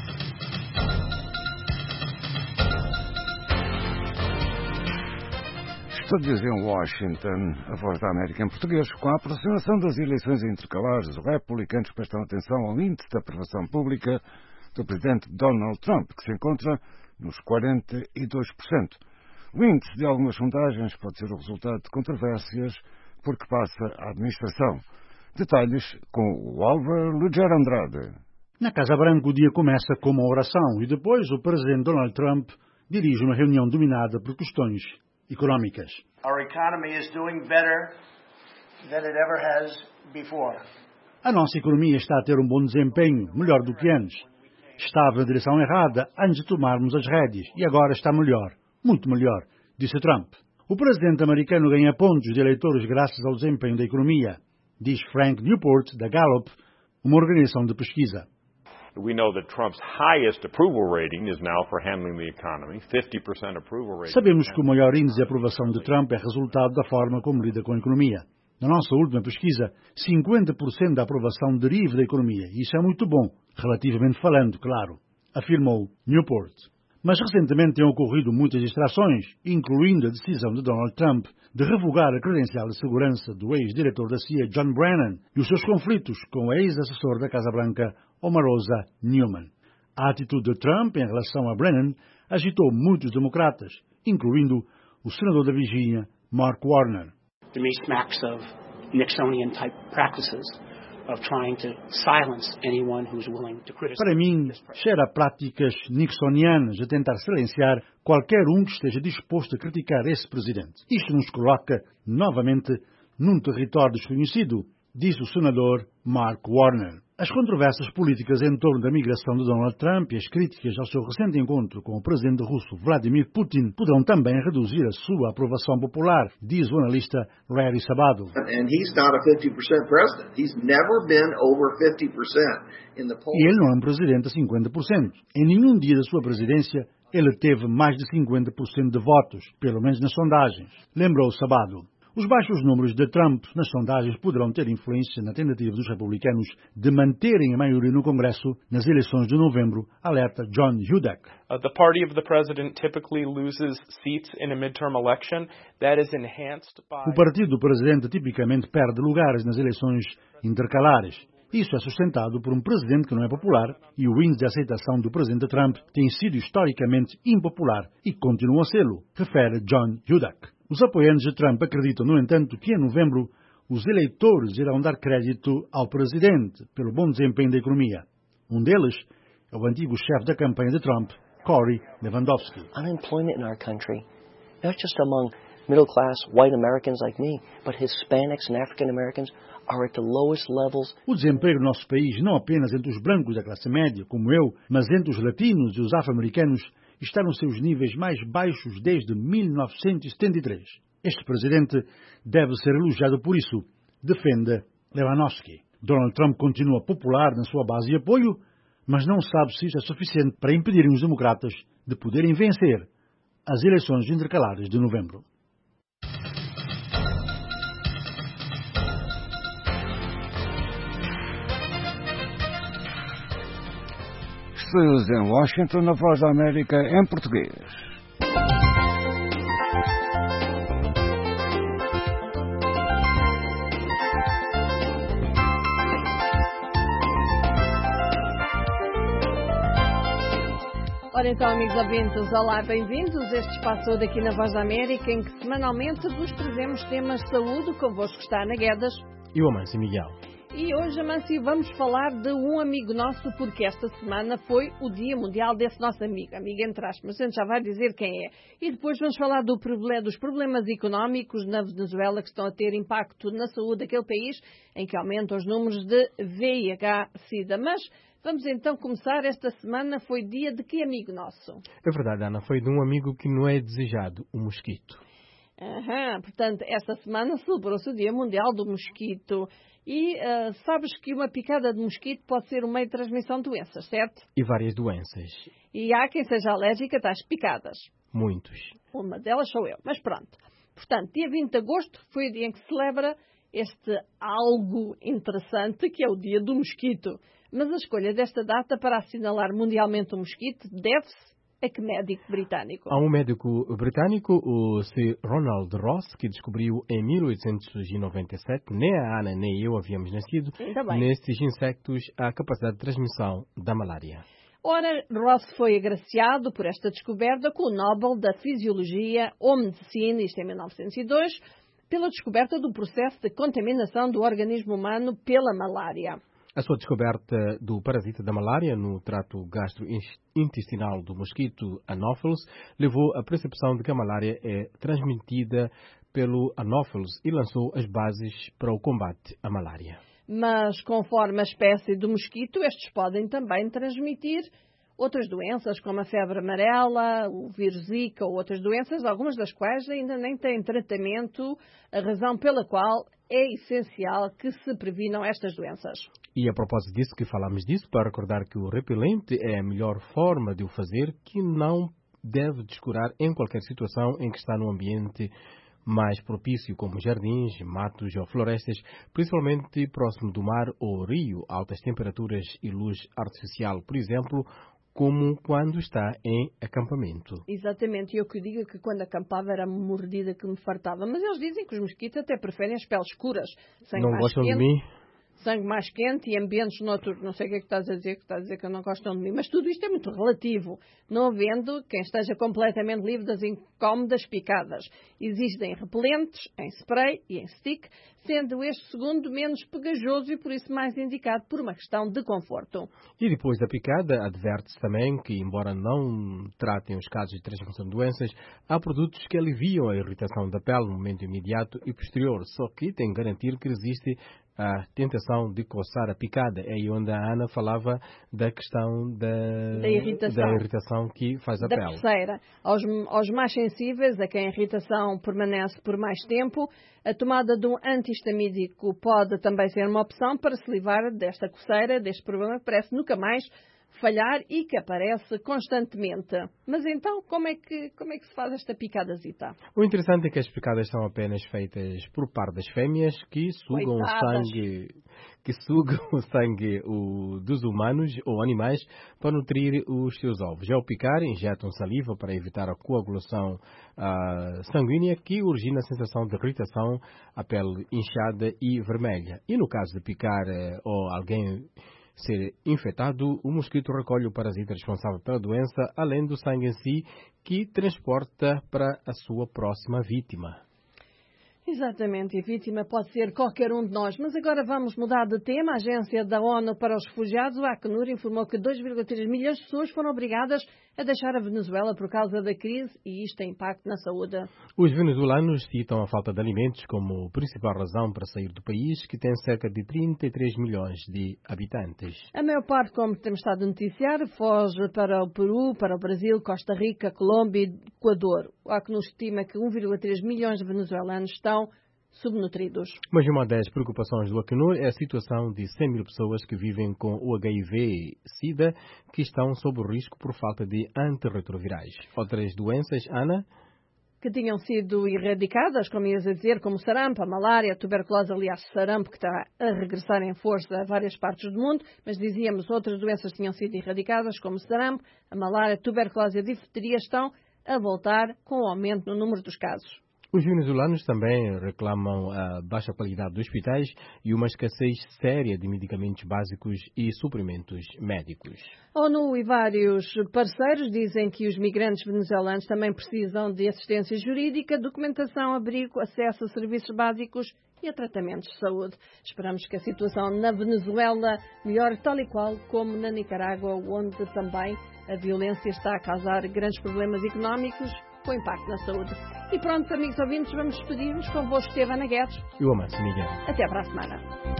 Estúdios em Washington, a Voz da América em português, com a aproximação das eleições intercalares, os republicanos prestam atenção ao índice de aprovação pública do presidente Donald Trump, que se encontra nos quarenta e dois por cento. O índice de algumas sondagens pode ser o resultado de controvérsias porque passa a administração. Detalhes com o Álvaro Lugero Andrade. Na Casa Branca o dia começa com uma oração e depois o presidente Donald Trump dirige uma reunião dominada por questões económicas. Our economy is doing better than it ever has before. A nossa economia está a ter um bom desempenho, melhor do que antes. Estava na direção errada antes de tomarmos as rédeas e agora está melhor, muito melhor, disse Trump. O presidente americano ganha pontos de eleitores graças ao desempenho da economia, diz Frank Newport, da Gallup, uma organização de pesquisa. We know that Trump's highest approval rating is now for handling the economy, fifty percent approval rating. Sabemos que o maior índice de aprovação de Trump é resultado da forma como lida com a economia. Na nossa última pesquisa, cinquenta por cento da aprovação deriva da economia, e isso é muito bom, relativamente falando, claro, afirmou Newport. Mas recentemente têm ocorrido muitas distrações, incluindo a decisão de Donald Trump de revogar a credencial de segurança do ex-diretor da C I A, John Brennan, e os seus conflitos com o ex-assessor da Casa Branca, Omarosa Newman. A atitude de Trump em relação a Brennan agitou muitos democratas, incluindo o senador da Virgínia, Mark Warner. To me smacks of Nixonian-type practices of trying to silence anyone who's willing to criticize. Para mim, cheira a práticas nixonianas de tentar silenciar qualquer um que esteja disposto a criticar esse presidente. Isto nos coloca, novamente, num território desconhecido, diz o senador Mark Warner. As controvérsias políticas em torno da migração de Donald Trump e as críticas ao seu recente encontro com o presidente russo Vladimir Putin poderão também reduzir a sua aprovação popular, diz o analista Larry Sabato. E ele não é um presidente a cinquenta por cento. Em nenhum dia da sua presidência ele teve mais de cinquenta por cento de votos, pelo menos nas sondagens, lembrou Sabato. Os baixos números de Trump nas sondagens poderão ter influência na tentativa dos republicanos de manterem a maioria no Congresso nas eleições de novembro, alerta John Hudak. Uh, the party of the president typically loses seats in a midterm election. That is enhanced by... O partido do presidente tipicamente perde lugares nas eleições intercalares. Isso é sustentado por um presidente que não é popular e o índice de aceitação do presidente Trump tem sido historicamente impopular e continua a sê-lo, refere John Hudak. Os apoiantes de Trump acreditam, no entanto, que em novembro os eleitores irão dar crédito ao presidente pelo bom desempenho da economia. Um deles é o antigo chefe da campanha de Trump, Corey Lewandowski. Unemployment in our country, not just among middle-class white Americans like me, but Hispanics and African Americans are at the lowest levels. O desemprego no nosso país, não apenas entre os brancos da classe média, como eu, mas entre os latinos e os afro-americanos, está nos seus níveis mais baixos desde mil novecentos e setenta e três. Este presidente deve ser elogiado por isso, defende Lewandowski. Donald Trump continua popular na sua base de apoio, mas não sabe se isso é suficiente para impedirem os democratas de poderem vencer as eleições intercalares de novembro. Estúdios em Washington, na Voz da América em português. Ora então, amigos ouvintes, olá, bem-vindos a este espaço daqui na Voz da América, em que semanalmente vos trazemos temas de saúde. Convosco está Ana Guedes e o Amâncio Miguel. E hoje, Amâncio, vamos falar de um amigo nosso, porque esta semana foi o Dia Mundial desse nosso amigo. Amigo entre aspas, a gente já vai dizer quem é. E depois vamos falar do problem- dos problemas económicos na Venezuela que estão a ter impacto na saúde daquele país, em que aumentam os números de V I H SIDA. Mas vamos então começar. Esta semana foi dia de que amigo nosso? É verdade, Ana, foi de um amigo que não é desejado, o mosquito. Aham, portanto, esta semana celebrou-se o Dia Mundial do Mosquito. E uh, sabes que uma picada de mosquito pode ser um meio de transmissão de doenças, certo? E várias doenças. E há quem seja alérgica a tais picadas. Muitos. Uma delas sou eu, mas pronto. Portanto, dia vinte de agosto foi o dia em que se celebra este algo interessante, que é o Dia do Mosquito. Mas a escolha desta data para assinalar mundialmente o mosquito deve-se a que médico britânico? Há um médico britânico, o Sir Ronald Ross, que descobriu em mil oitocentos e noventa e sete, nem a Ana nem eu havíamos nascido, nestes insectos a capacidade de transmissão da malária. Ora, Ross foi agraciado por esta descoberta com o Nobel da Fisiologia ou Medicina, isto em mil novecentos e dois, pela descoberta do processo de contaminação do organismo humano pela malária. A sua descoberta do parasita da malária no trato gastrointestinal do mosquito Anopheles levou à percepção de que a malária é transmitida pelo Anopheles e lançou as bases para o combate à malária. Mas, conforme a espécie do mosquito, estes podem também transmitir outras doenças, como a febre amarela, o vírus Zika ou outras doenças, algumas das quais ainda nem têm tratamento, a razão pela qual é essencial que se previnam estas doenças. E a propósito disso, que falamos disso, para recordar que o repelente é a melhor forma de o fazer, que não deve descurar em qualquer situação em que está no ambiente mais propício, como jardins, matos ou florestas, principalmente próximo do mar ou rio, altas temperaturas e luz artificial, por exemplo, como quando está em acampamento. Exatamente, e eu que digo é que quando acampava era mordida que me fartava. Mas eles dizem que os mosquitos até preferem as peles escuras. Não gostam de mim? Sangue mais quente e ambientes noturnos. Não sei o que é que estás a dizer, que estás a dizer que não gostam de mim. Mas tudo isto é muito relativo, não havendo quem esteja completamente livre das incómodas picadas. Existem repelentes em spray e em stick, sendo este segundo menos pegajoso e por isso mais indicado por uma questão de conforto. E depois da picada, adverte-se também que, embora não tratem os casos de transmissão de doenças, há produtos que aliviam a irritação da pele no momento imediato e posterior, só que tem que garantir que resiste a tentação de coçar a picada. É aí onde a Ana falava da questão da, da, irritação. da irritação que faz a da pele. Terceira, aos, aos mais sensíveis, a quem a irritação permanece por mais tempo, a tomada de um antihistamínico pode também ser uma opção para se livrar desta coceira, deste problema que parece nunca mais falhar e que aparece constantemente. Mas então, como é que, como é que se faz esta picadazita? O interessante é que as picadas são apenas feitas por parte das fêmeas que sugam o sangue, que sugam o sangue o, dos humanos ou animais para nutrir os seus ovos. Ao picar, injetam saliva para evitar a coagulação uh, sanguínea que origina a sensação de irritação, a pele inchada e vermelha. E no caso de picar uh, ou alguém ser infectado, o mosquito recolhe o parasita responsável pela doença, além do sangue em si, que transporta para a sua próxima vítima. Exatamente, e a vítima pode ser qualquer um de nós. Mas agora vamos mudar de tema. A Agência da ONU para os Refugiados, o Acnur, informou que dois vírgula três milhões de pessoas foram obrigadas a deixar a Venezuela por causa da crise e isto tem impacto na saúde. Os venezuelanos citam a falta de alimentos como principal razão para sair do país, que tem cerca de trinta e três milhões de habitantes. A maior parte, como temos estado a noticiar, foge para o Peru, para o Brasil, Costa Rica, Colômbia e Equador. O Acnur estima que um vírgula três milhões de venezuelanos estão subnutridos. Mas uma das preocupações do Acnur é a situação de cem mil pessoas que vivem com o H I V-Sida, que estão sob o risco por falta de antirretrovirais. Outras doenças, Ana? Que tinham sido erradicadas, como ias a dizer, como o sarampo, a malária, a tuberculose, aliás, sarampo, que está a regressar em força a várias partes do mundo, mas dizíamos outras doenças tinham sido erradicadas, como o sarampo, a malária, a tuberculose e a difteria, estão a voltar com o aumento no número dos casos. Os venezuelanos também reclamam a baixa qualidade dos hospitais e uma escassez séria de medicamentos básicos e suprimentos médicos. A ONU e vários parceiros dizem que os migrantes venezuelanos também precisam de assistência jurídica, documentação, abrigo, acesso a serviços básicos e a tratamentos de saúde. Esperamos que a situação na Venezuela melhore tal e qual como na Nicarágua, onde também a violência está a causar grandes problemas económicos com impacto na saúde. E pronto, amigos ouvintes, vamos despedir-nos. Convosco esteve Ana Guedes. E o Amâncio Miguel. Até para a semana.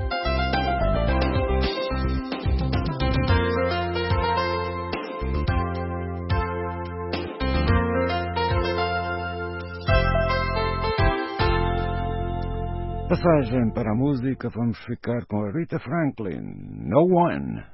Passagem para a música, vamos ficar com a Rita Franklin, No One.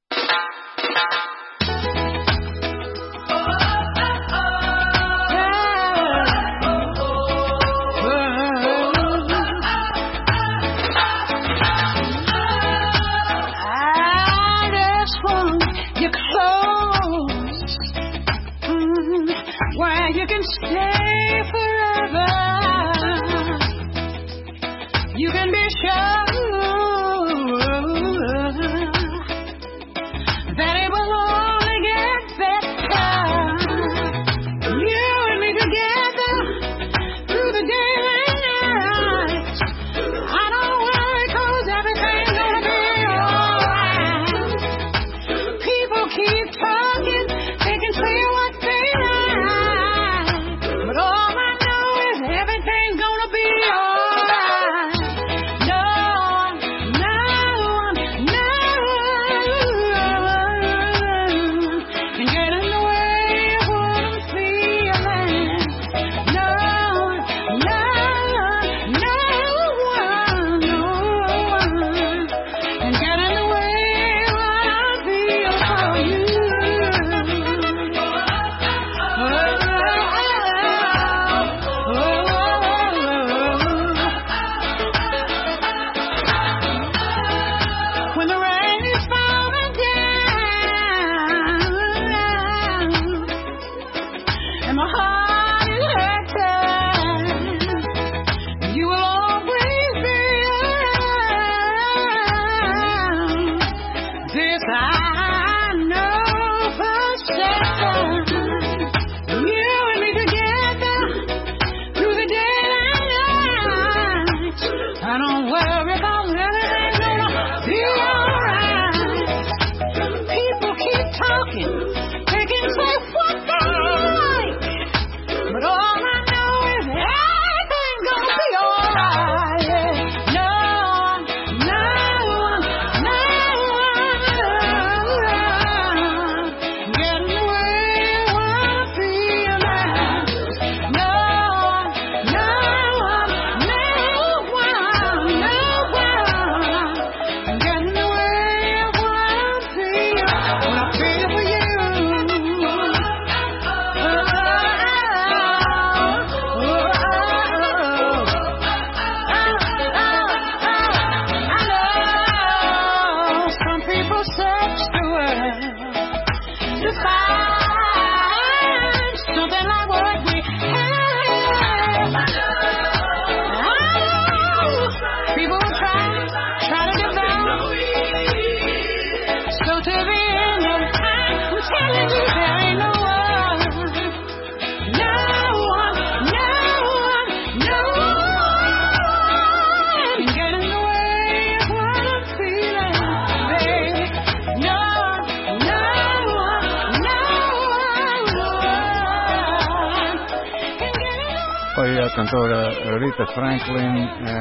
Foi a cantora Rita Franklin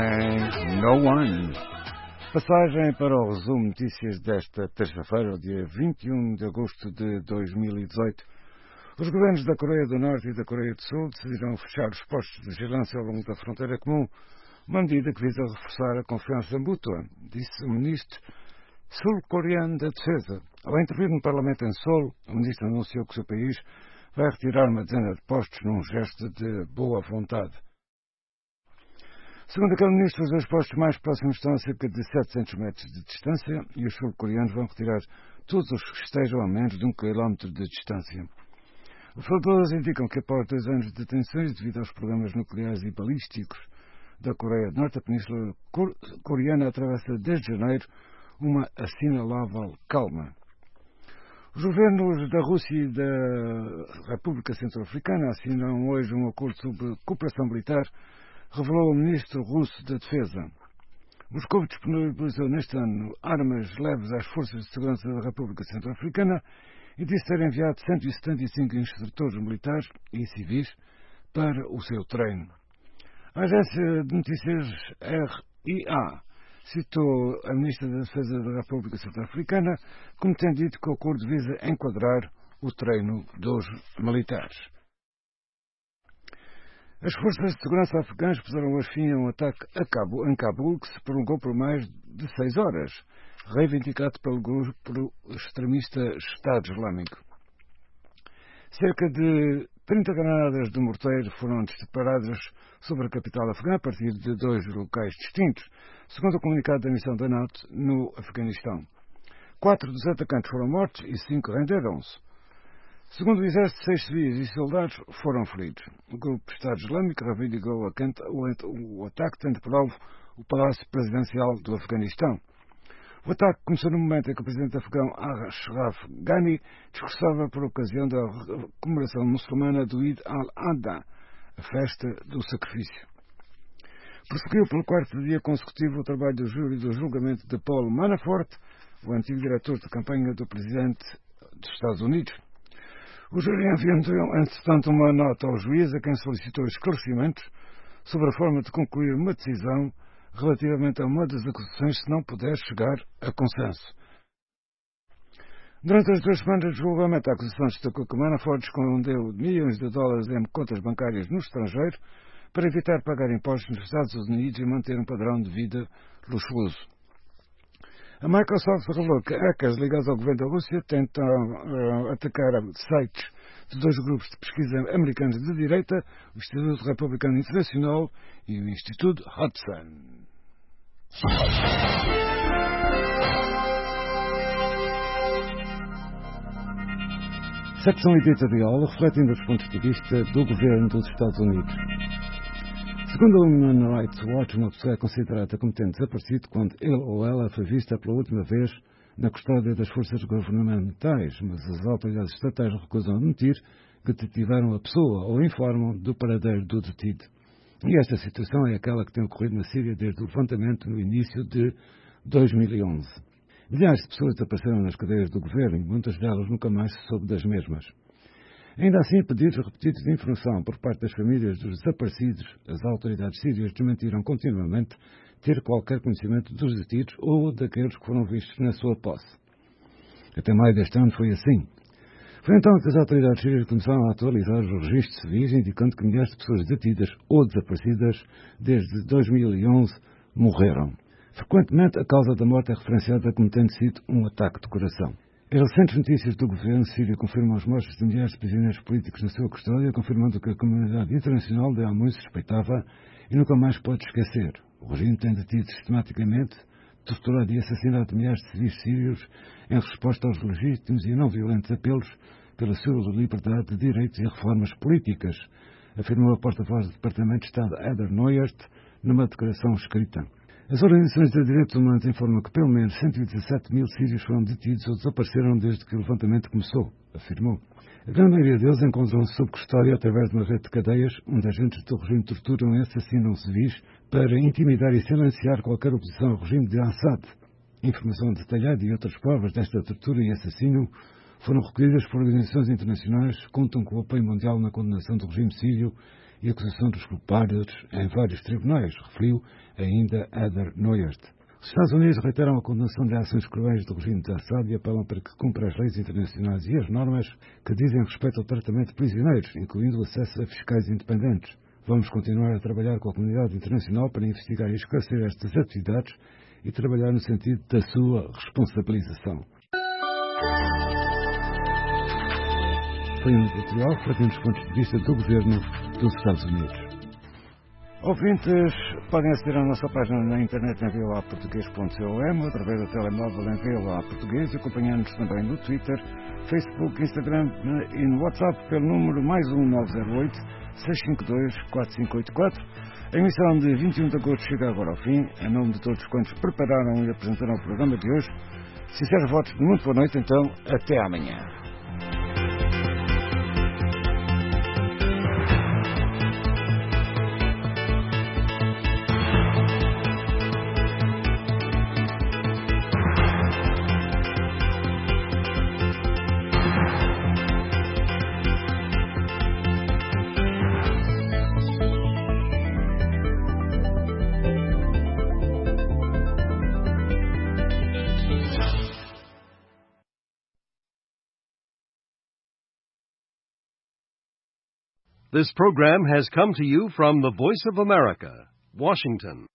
em No One. Passagem para o resumo notícias desta terça-feira, dia vinte e um de agosto de dois mil e dezoito. Os governos da Coreia do Norte e da Coreia do Sul decidiram fechar os postos de vigilância ao longo da fronteira comum, uma medida que visa reforçar a confiança mútua, disse o ministro sul-coreano da Defesa. Ao intervir no Parlamento em Seul, o ministro anunciou que o seu país vai retirar uma dezena de postos num gesto de boa vontade. Segundo aquele ministro, os dois postos mais próximos estão a cerca de setecentos metros de distância e os sul-coreanos vão retirar todos os que estejam a menos de um quilómetro de distância. Os fatores indicam que após dois anos de tensões devido aos programas nucleares e balísticos da Coreia do Norte, a Península Coreana atravessa desde janeiro uma assinalável calma. Os governos da Rússia e da República Centro-Africana assinam hoje um acordo sobre cooperação militar, revelou o ministro russo da Defesa. Moscou disponibilizou neste ano armas leves às forças de segurança da República Centro-Africana e disse ter enviado cento e setenta e cinco instrutores militares e civis para o seu treino. A agência de notícias R I A citou a ministra da Defesa da República Centro-Africana como tendo dito que o acordo visa enquadrar o treino dos militares. As forças de segurança afegãs puseram hoje fim a um ataque a Cabo, em Cabul que se prolongou por mais de seis horas, reivindicado pelo grupo extremista Estado Islâmico. Cerca de trinta granadas de morteiro foram disparadas sobre a capital afegã a partir de dois locais distintos, segundo o comunicado da missão da NATO no Afeganistão. Quatro dos atacantes foram mortos e cinco renderam-se. Segundo o exército, seis civis e soldados foram feridos. O grupo Estado Islâmico reivindicou o ataque, tendo por alvo o Palácio Presidencial do Afeganistão. O ataque começou no momento em que o presidente afegão Ashraf Ghani discursava por ocasião da comemoração muçulmana do Eid al-Adha, a festa do sacrifício. Prosseguiu pelo quarto dia consecutivo o trabalho do júri do julgamento de Paul Manafort, o antigo diretor de campanha do presidente dos Estados Unidos. O júri enviou, entretanto, uma nota ao juiz a quem solicitou esclarecimentos sobre a forma de concluir uma decisão relativamente a uma das acusações se não puder chegar a consenso. Durante as duas semanas de julgamento, a acusação destacou que Manafort escondeu milhões de dólares em contas bancárias no estrangeiro para evitar pagar impostos nos Estados Unidos e manter um padrão de vida luxuoso. A Microsoft revelou que hackers ligados ao governo da Rússia tentam uh, atacar sites de dois grupos de pesquisa americanos de direita, o Instituto Republicano Internacional e o Instituto Hudson. Secção editorial refletindo os pontos de vista do governo dos Estados Unidos. Segundo o Human Rights Watch, uma pessoa é considerada como tendo desaparecido quando ele ou ela foi vista pela última vez na custódia das forças governamentais, mas as autoridades estatais recusam admitir que detiveram a pessoa ou informam do paradeiro do detido. E esta situação é aquela que tem ocorrido na Síria desde o levantamento no início de dois mil e onze. Milhares de pessoas desapareceram nas cadeias do governo e muitas delas nunca mais se soube das mesmas. Ainda assim, pedidos repetidos de informação por parte das famílias dos desaparecidos, as autoridades sírias desmentiram continuamente ter qualquer conhecimento dos detidos ou daqueles que foram vistos na sua posse. Até maio deste ano foi assim. Foi então que as autoridades sírias começaram a atualizar os registros civis, indicando que milhares de pessoas detidas ou desaparecidas desde dois mil e onze morreram. Frequentemente, a causa da morte é referenciada como tendo sido um ataque de coração. As recentes notícias do governo sírio confirmam as mortes de milhares de prisioneiros políticos na sua custódia, confirmando que a comunidade internacional de há muito suspeitava e nunca mais pode esquecer. O regime tem detido sistematicamente, torturado e assassinado milhares de civis sírios em resposta aos legítimos e não violentos apelos pela sua liberdade de direitos e reformas políticas, afirmou a porta-voz do Departamento de Estado Heather Nauert numa declaração escrita. As organizações de direitos humanos informam que pelo menos cento e dezassete mil sírios foram detidos ou desapareceram desde que o levantamento começou, afirmou. A grande maioria deles encontram-se sob custódia através de uma rede de cadeias onde agentes do regime torturam e assassinam civis para intimidar e silenciar qualquer oposição ao regime de Assad. Informação detalhada e outras provas desta tortura e assassínio foram recolhidas por organizações internacionais que contam com o apoio mundial na condenação do regime sírio e acusação dos culpados em vários tribunais, referiu ainda Heather Nauert. Os Estados Unidos reiteram a condenação de ações cruéis do regime de Assad e apelam para que cumpra as leis internacionais e as normas que dizem respeito ao tratamento de prisioneiros, incluindo o acesso a fiscais independentes. Vamos continuar a trabalhar com a comunidade internacional para investigar e esclarecer estas atividades e trabalhar no sentido da sua responsabilização. Foi um editorial refletindo os pontos de vista do governo dos Estados Unidos. Ouvintes, podem aceder à nossa página na internet em v o a português ponto com, através do telemóvel em V O A Português, acompanhando-nos também no Twitter, Facebook, Instagram e no WhatsApp pelo número mais um nove zero oito, seis cinco dois, quatro cinco oito quatro. A emissão de vinte e um de agosto chega agora ao fim. Em nome de todos quantos prepararam e apresentaram o programa de hoje, sinceros votos de muito boa noite, então, até amanhã. This program has come to you from the Voice of America, Washington.